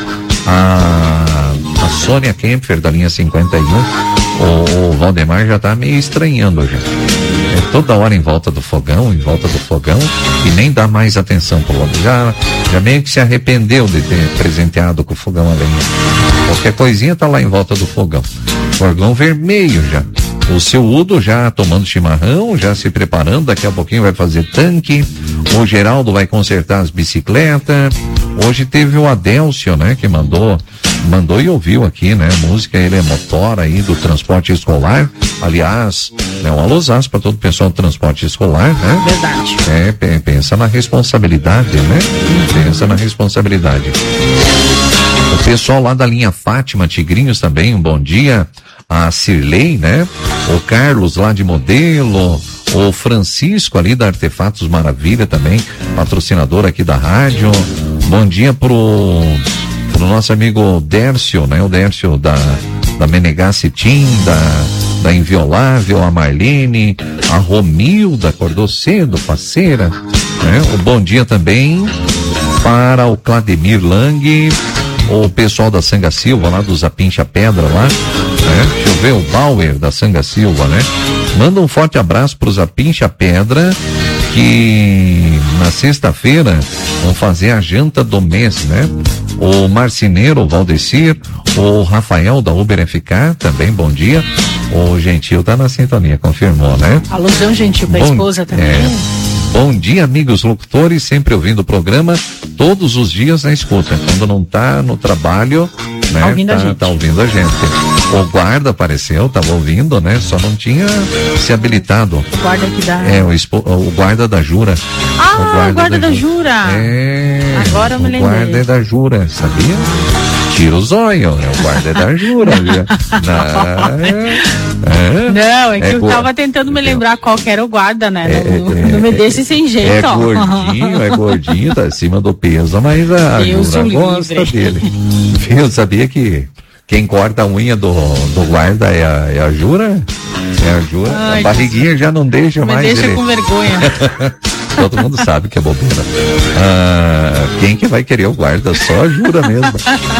[SPEAKER 2] a, a Sônia Kempfer da linha cinquenta e um, o, o Valdemar já tá meio estranhando já. É toda hora em volta do fogão, em volta do fogão, e nem dá mais atenção pro lado. Já, já meio que se arrependeu de ter presenteado com o fogão a lenha. Qualquer coisinha tá lá em volta do fogão. Fogão vermelho já. O seu Udo já tomando chimarrão, já se preparando, daqui a pouquinho vai fazer tanque. O Geraldo vai consertar as bicicletas. Hoje teve o Adélcio, né, que mandou, mandou e ouviu aqui, né, música, ele é motor aí do transporte escolar. Aliás, né, um alôzão para todo o pessoal do transporte escolar, né?
[SPEAKER 19] Verdade.
[SPEAKER 2] É, pensa na responsabilidade, né? Pensa na responsabilidade. O pessoal lá da linha Fátima Tigrinhos também, um bom dia. A Cirlei, né? O Carlos lá de Modelo, o Francisco ali da Artefatos Maravilha também, patrocinador aqui da rádio. Bom dia pro, pro nosso amigo Dércio, né? O Dércio da, da Menegassi Team, da, da Inviolável, a Marlene, a Romilda, acordou cedo, parceira, né? O bom dia também para o Clademir Lang, o pessoal da Sanga Silva, lá do Zapincha Pedra lá, né? Deixa eu ver, o Bauer da Sanga Silva, né? Manda um forte abraço pro Zapincha Pedra, que na sexta-feira vão fazer a janta do mês, né? O marceneiro, o Valdecir, o Rafael da Uber F K, também bom dia. O Gentil tá na sintonia, confirmou, né?
[SPEAKER 19] Alusão Gentil pra
[SPEAKER 2] Bom,
[SPEAKER 19] esposa também.
[SPEAKER 2] É, bom dia, amigos locutores, sempre ouvindo o programa, todos os dias na escuta. Quando não tá no trabalho, né?
[SPEAKER 19] Tá ouvindo
[SPEAKER 2] tá,
[SPEAKER 19] a gente.
[SPEAKER 2] tá ouvindo a gente. O guarda apareceu, tava ouvindo, né? Só não tinha se habilitado.
[SPEAKER 19] O guarda que dá.
[SPEAKER 2] É, o, expo, o guarda da Jura.
[SPEAKER 19] Ah, o guarda, o guarda da, da Jura. Jura.
[SPEAKER 2] É.
[SPEAKER 19] Agora eu me lembrei.
[SPEAKER 2] O guarda é da Jura, sabia? Tira o zóio, é o guarda é da Jura. Não,
[SPEAKER 19] é, não, é que é eu tava tentando me lembrar qual que era o guarda, né?
[SPEAKER 2] É,
[SPEAKER 19] não,
[SPEAKER 2] é,
[SPEAKER 19] não me desse sem jeito,
[SPEAKER 2] é
[SPEAKER 19] ó.
[SPEAKER 2] gordinho, é gordinho, tá acima do peso, mas a
[SPEAKER 19] Deus
[SPEAKER 2] Jura gosta livre. dele. Eu sabia que quem corta a unha do, do guarda é a, é a Jura? É a Jura. Ai, a barriguinha já não deixa
[SPEAKER 19] me
[SPEAKER 2] mais.
[SPEAKER 19] Deixa
[SPEAKER 2] ele...
[SPEAKER 19] com vergonha.
[SPEAKER 2] Todo mundo sabe que é bobeira. Ah, quem que vai querer o guarda? Só a Jura mesmo.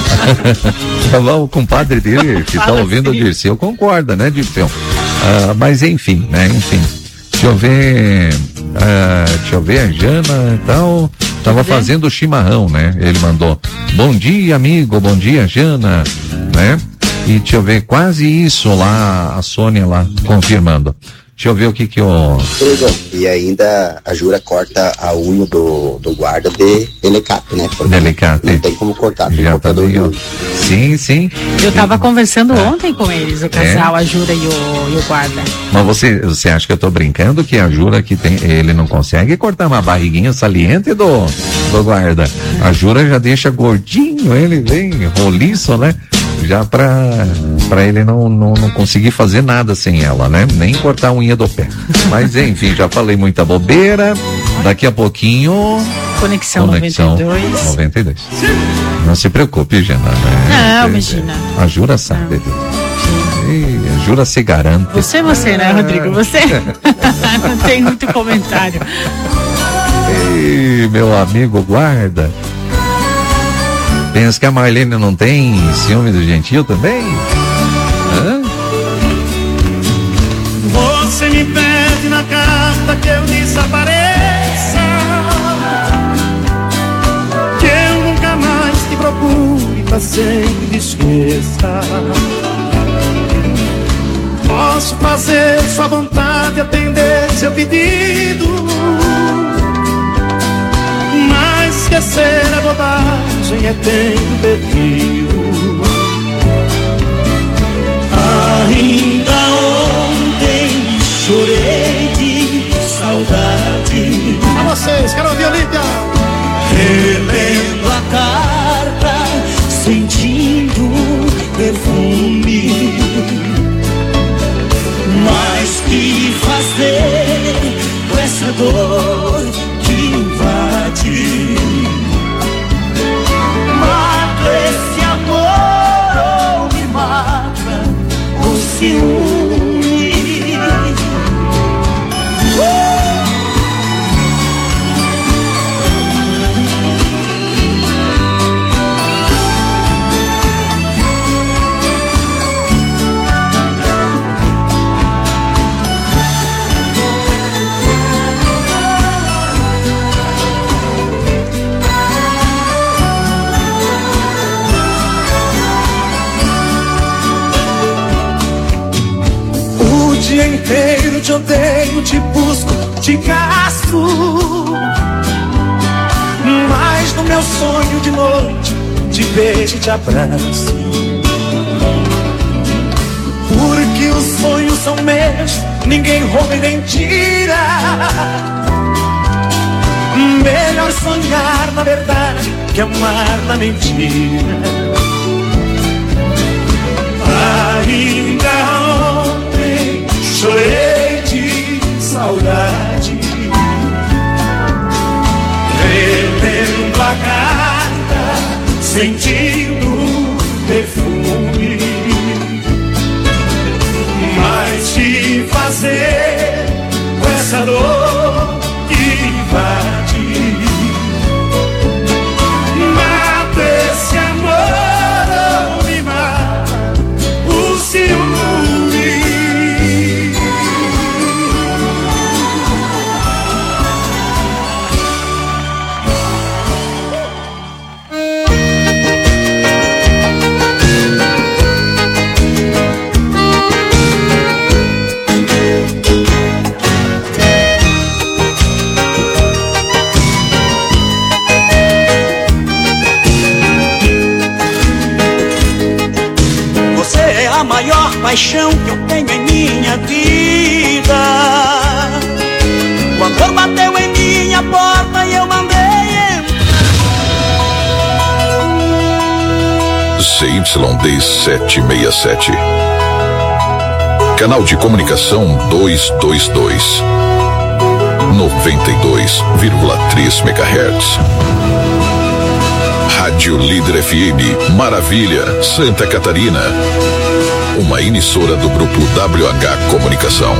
[SPEAKER 2] O compadre dele, que tá ouvindo o Dirceu, concorda, né, Dirceu? Ah, mas enfim, né, enfim. Deixa eu ver. Ah, deixa eu ver, a Jana e tal. Tava fazendo chimarrão, né? Ele mandou. Bom dia, amigo. Bom dia, Jana. Né? E deixa eu ver, quase isso lá, a Sônia lá, confirmando. Deixa eu ver o que que eu...
[SPEAKER 20] E ainda a Jura corta a unha do, do guarda de delicate, né? Porque
[SPEAKER 2] delicate.
[SPEAKER 20] Não tem como cortar. Tem
[SPEAKER 2] Já tá bem, sim, sim.
[SPEAKER 19] Eu tava conversando é. ontem com eles, o casal, é. a Jura e o, e o guarda.
[SPEAKER 2] Mas você, você acha que eu tô brincando que a Jura que tem, ele não consegue cortar uma barriguinha saliente do, do guarda? A Jura já deixa gordinho, ele vem roliço, né? Já pra, pra ele não, não, não conseguir fazer nada sem ela, né? Nem cortar a unha do pé. Mas enfim, já falei muita bobeira. Daqui a pouquinho...
[SPEAKER 19] Conexão, Conexão noventa e dois.
[SPEAKER 2] noventa e dois. Não se preocupe, Jana. Né?
[SPEAKER 19] Não, imagina.
[SPEAKER 2] A Jura sabe. E a Jura se garante.
[SPEAKER 19] Você, você, né, Rodrigo? Você não tem muito comentário.
[SPEAKER 2] Ei, meu amigo guarda. Pensa que a Marlene não tem ciúme do Gentil também? Hã?
[SPEAKER 13] Você me pede na carta que eu desapareça, que eu nunca mais te procure, pra sempre te esqueça. Posso fazer sua vontade, atender seu pedido, mas esquecer é bobagem, é tempo perdido. Ainda ontem chorei de saudade. A vocês, quero ouvir, Olívia. Relendo a carta, sentindo perfume. Mas que fazer com essa dor que invade? Mata esse amor ou me mata o ciúme? Oh!
[SPEAKER 6] te odeio, te busco, te caço. Mas no meu sonho de noite te beijo e te abraço. Porque os sonhos são meus, ninguém rouba e nem tira. Melhor sonhar na verdade que amar na mentira. Ainda ontem chorei de saudade, relendo a carta, sentindo perfume. Mas te fazer com essa dor que invade, mata esse amor ou me mata o ciúme.
[SPEAKER 13] A maior paixão que eu tenho em minha vida. O amor bateu em minha porta e eu mandei
[SPEAKER 21] C Y D sete seis sete, canal de comunicação duzentos e vinte e dois, noventa e dois vírgula três megahertz. Rádio Líder F M, Maravilha, Santa Catarina. Uma emissora do grupo W H Comunicação.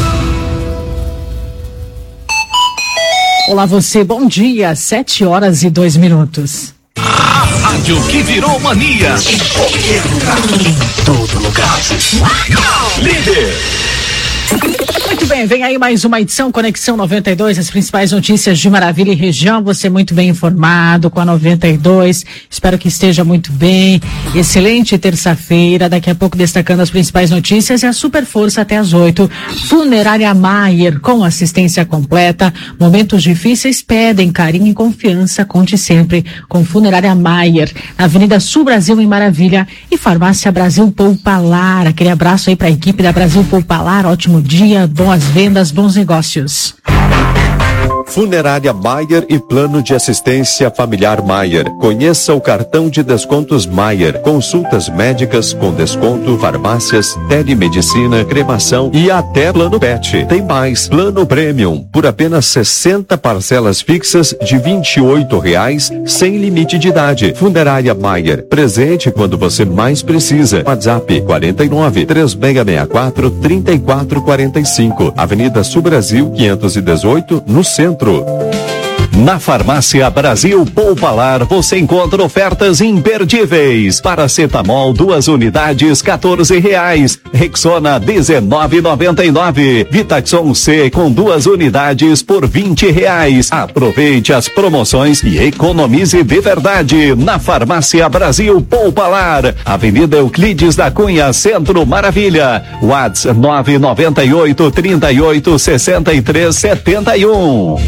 [SPEAKER 19] Olá você, bom dia, sete horas e dois minutos.
[SPEAKER 10] A rádio que virou mania. Em qualquer lugar, em todo lugar. Líder.
[SPEAKER 19] Muito bem, vem aí mais uma edição Conexão noventa e dois, as principais notícias de Maravilha e região. Você muito bem informado com a noventa e dois. Espero que esteja muito bem. Excelente terça-feira. Daqui a pouco destacando as principais notícias e a super força até as oito. Funerária Maier com assistência completa. Momentos difíceis pedem carinho e confiança. Conte sempre com Funerária Maier, Avenida Sul Brasil em Maravilha, e Farmácia Brasil Poupalar. Aquele abraço aí para a equipe da Brasil Poupalar. Ótimo dia, boas vendas, bons negócios.
[SPEAKER 7] Funerária Maier e Plano de Assistência Familiar Maier. Conheça o cartão de descontos Maier. Consultas médicas com desconto, farmácias, telemedicina, cremação e até plano pet. Tem mais, plano premium, por apenas sessenta parcelas fixas de vinte e oito reais, sem limite de idade. Funerária Maier, presente quando você mais precisa. WhatsApp quarenta e nove, três seis seis quatro, trinta e quatro quarenta e cinco. Avenida Sul Brasil quinhentos e dezoito, no centro. Na Farmácia Brasil Poupalar você encontra ofertas imperdíveis. Paracetamol, duas unidades, quatorze reais. Rexona, dezenove e noventa e nove. Vitaxon C com duas unidades por vinte reais. Aproveite as promoções e economize de verdade. Na Farmácia Brasil Poupalar, Avenida Euclides da Cunha, Centro Maravilha. WhatsApp nove nove oito, trinta e oito, sessenta e três, setenta e um.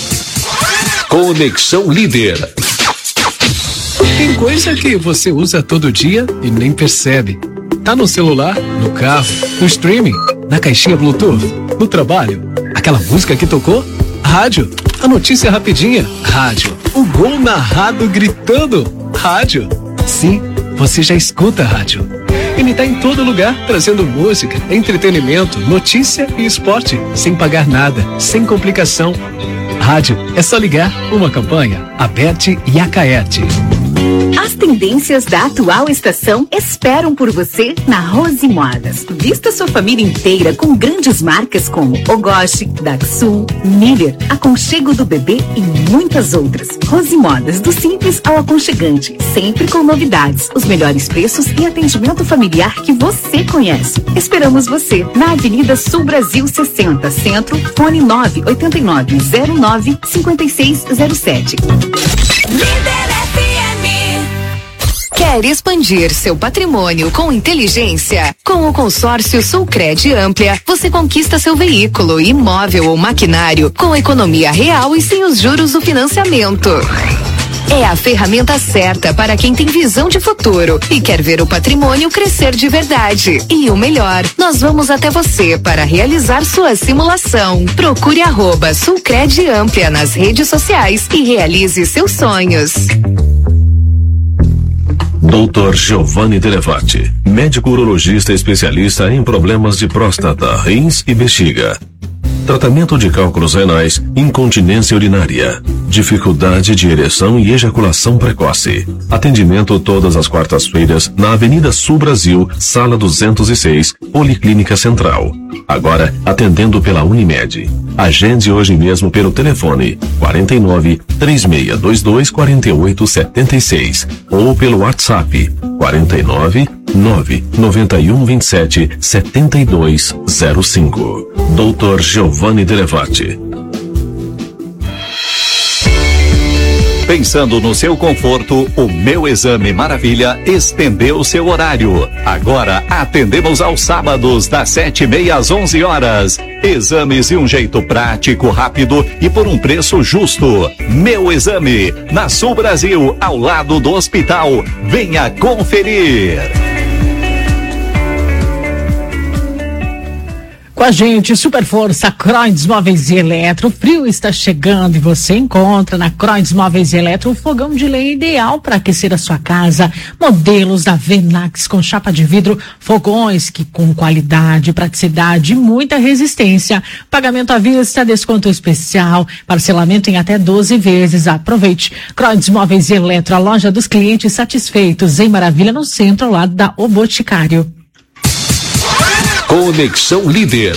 [SPEAKER 10] Conexão Líder.
[SPEAKER 22] Tem coisa que você usa todo dia e nem percebe. Tá no celular, no carro, no streaming, na caixinha Bluetooth, no trabalho. Aquela música que tocou? Rádio. A notícia rapidinha? Rádio. O gol narrado gritando? Rádio. Sim, você já escuta rádio. Ele tá em todo lugar, trazendo música, entretenimento, notícia e esporte, sem pagar nada, sem complicação. Rádio, é só ligar. Uma campanha, Aberte e Acaete.
[SPEAKER 11] As tendências da atual estação esperam por você na Rose Modas. Vista sua família inteira com grandes marcas como Ogoshi, Daxul, Miller, Aconchego do Bebê e muitas outras. Rose Modas, do simples ao aconchegante, sempre com novidades, os melhores preços e atendimento familiar que você conhece. Esperamos você na Avenida Sul Brasil sessenta, Centro, fone nove oito nove zero nove cinco seis zero sete.
[SPEAKER 9] Líder F M.
[SPEAKER 1] Quer expandir seu patrimônio com inteligência? Com o consórcio Sulcred Amplia, você conquista seu veículo, imóvel ou maquinário com economia real e sem os juros do financiamento. É a ferramenta certa para quem tem visão de futuro e quer ver o patrimônio crescer de verdade. E o melhor, nós vamos até você para realizar sua simulação. Procure arroba Sulcred Amplia nas redes sociais e realize seus sonhos.
[SPEAKER 3] doutor Giovanni Delevati, médico urologista especialista em problemas de próstata, rins e bexiga. Tratamento de cálculos renais, incontinência urinária, dificuldade de ereção e ejaculação precoce. Atendimento todas as quartas-feiras na Avenida Sul Brasil, Sala duzentos e seis, Policlínica Central. Agora atendendo pela Unimed. Agende hoje mesmo pelo telefone quarenta e nove, três seis dois dois, quatro oito sete seis ou pelo WhatsApp quarenta e nove, nove nove um, vinte e sete, setenta e dois zero cinco. doutor Giovanni Delevati.
[SPEAKER 5] Pensando no seu conforto, o Meu Exame Maravilha estendeu seu horário. Agora atendemos aos sábados das sete e meia às onze horas. Exames de um jeito prático, rápido e por um preço justo. Meu Exame, na Sul Brasil, ao lado do hospital. Venha conferir.
[SPEAKER 19] Com a gente, Super Força, Croides Móveis e Eletro. O frio está chegando e você encontra na Croides Móveis e Eletro um fogão de lenha ideal para aquecer a sua casa. Modelos da Venax com chapa de vidro, fogões que com qualidade, praticidade e muita resistência. Pagamento à vista, desconto especial, parcelamento em até doze vezes. Aproveite. Croides Móveis e Eletro, a loja dos clientes satisfeitos em Maravilha, no centro, ao lado da O Boticário.
[SPEAKER 21] Conexão Líder.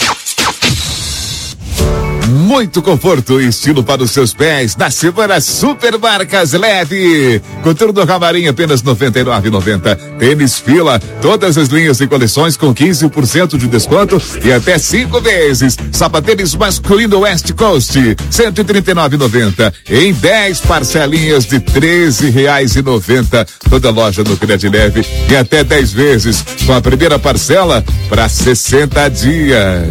[SPEAKER 21] Muito conforto e estilo para os seus pés na semana Super Marcas Leve. Coturno Camarim apenas noventa e nove reais e noventa centavos. Tênis Fila, todas as linhas e coleções com quinze por cento de desconto e até cinco vezes. Sapatênis masculino West Coast, cento e trinta e nove reais e noventa centavos. Em dez parcelinhas de treze reais e noventa centavos. Toda loja no Crédito Leve e até dez vezes com a primeira parcela para sessenta dias.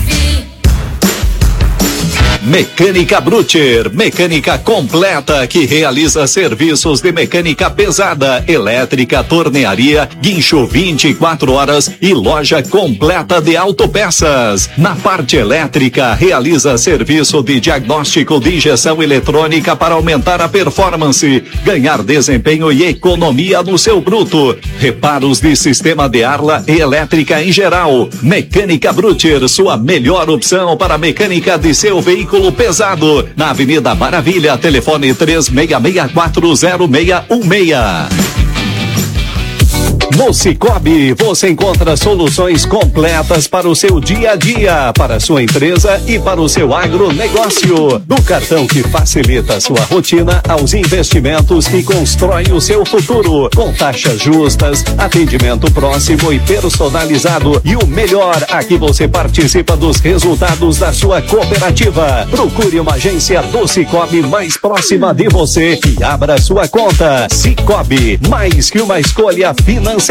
[SPEAKER 5] Mecânica Brutcher, mecânica completa que realiza serviços de mecânica pesada, elétrica, tornearia, guincho vinte e quatro horas e loja completa de autopeças. Na parte elétrica, realiza serviço de diagnóstico de injeção eletrônica para aumentar a performance, ganhar desempenho e economia no seu bruto. Reparos de sistema de arla e elétrica em geral. Mecânica Brutcher, sua melhor opção para a mecânica de seu veículo pesado, na Avenida Maravilha, telefone três seis seis quatro zero seis um seis. No Cicobi, você encontra soluções completas para o seu dia a dia, para a sua empresa e para o seu agronegócio. Do cartão que facilita a sua rotina aos investimentos que constroem o seu futuro. Com taxas justas, atendimento próximo e personalizado. E o melhor, aqui você participa dos resultados da sua cooperativa. Procure uma agência do Cicobi mais próxima de você e abra sua conta. Cicobi, mais que uma escolha financeira.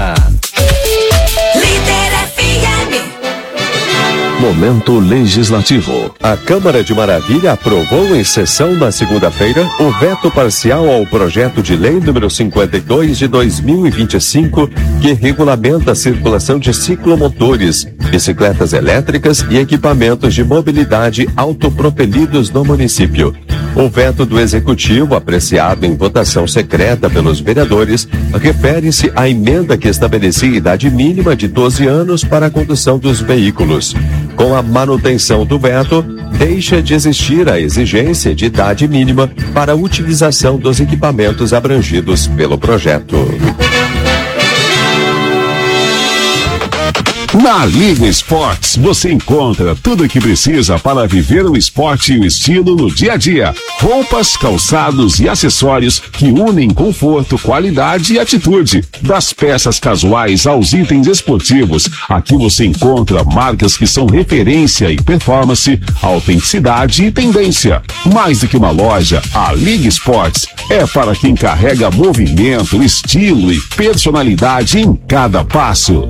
[SPEAKER 9] Líder F M.
[SPEAKER 7] Momento legislativo. A Câmara de Maravilha aprovou em sessão na segunda-feira o veto parcial ao projeto de lei número cinquenta e dois de dois mil e vinte e cinco, que regulamenta a circulação de ciclomotores, bicicletas elétricas e equipamentos de mobilidade autopropelidos no município. O veto do Executivo, apreciado em votação secreta pelos vereadores, refere-se à emenda que estabelecia idade mínima de doze anos para a condução dos veículos. Com a manutenção do veto, deixa de existir a exigência de idade mínima para a utilização dos equipamentos abrangidos pelo projeto.
[SPEAKER 3] Na Liga Esportes, você encontra tudo o que precisa para viver o esporte e o estilo no dia a dia. Roupas, calçados e acessórios que unem conforto, qualidade e atitude. Das peças casuais aos itens esportivos, aqui você encontra marcas que são referência em performance, autenticidade e tendência. Mais do que uma loja, a Liga Esportes é para quem carrega movimento, estilo e personalidade em cada passo.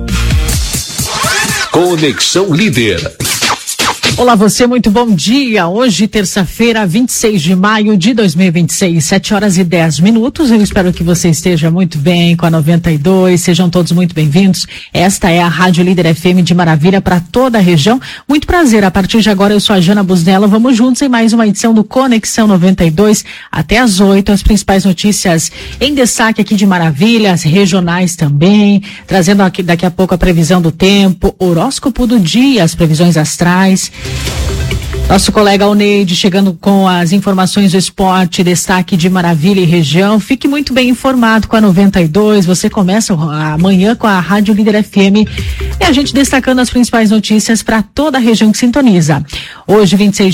[SPEAKER 12] Conexão Líder.
[SPEAKER 19] Olá você, muito bom dia. Hoje, terça-feira, vinte e seis de maio de dois mil e vinte e seis, sete horas e dez minutos. Eu espero que você esteja muito bem com a noventa e dois. Sejam todos muito bem-vindos. Esta é a Rádio Líder F M de Maravilha para toda a região. Muito prazer. A partir de agora, eu sou a Jana Busnello. Vamos juntos em mais uma edição do Conexão noventa e dois até às oito. As principais notícias em destaque aqui de Maravilha, as regionais também, trazendo aqui daqui a pouco a previsão do tempo, horóscopo do dia, as previsões astrais. Nosso colega Alneide chegando com as informações do esporte, destaque de Maravilha e região. Fique muito bem informado com a noventa e dois. Você começa amanhã com a Rádio Líder F M e a gente destacando as principais notícias para toda a região que sintoniza. Hoje, vinte e seis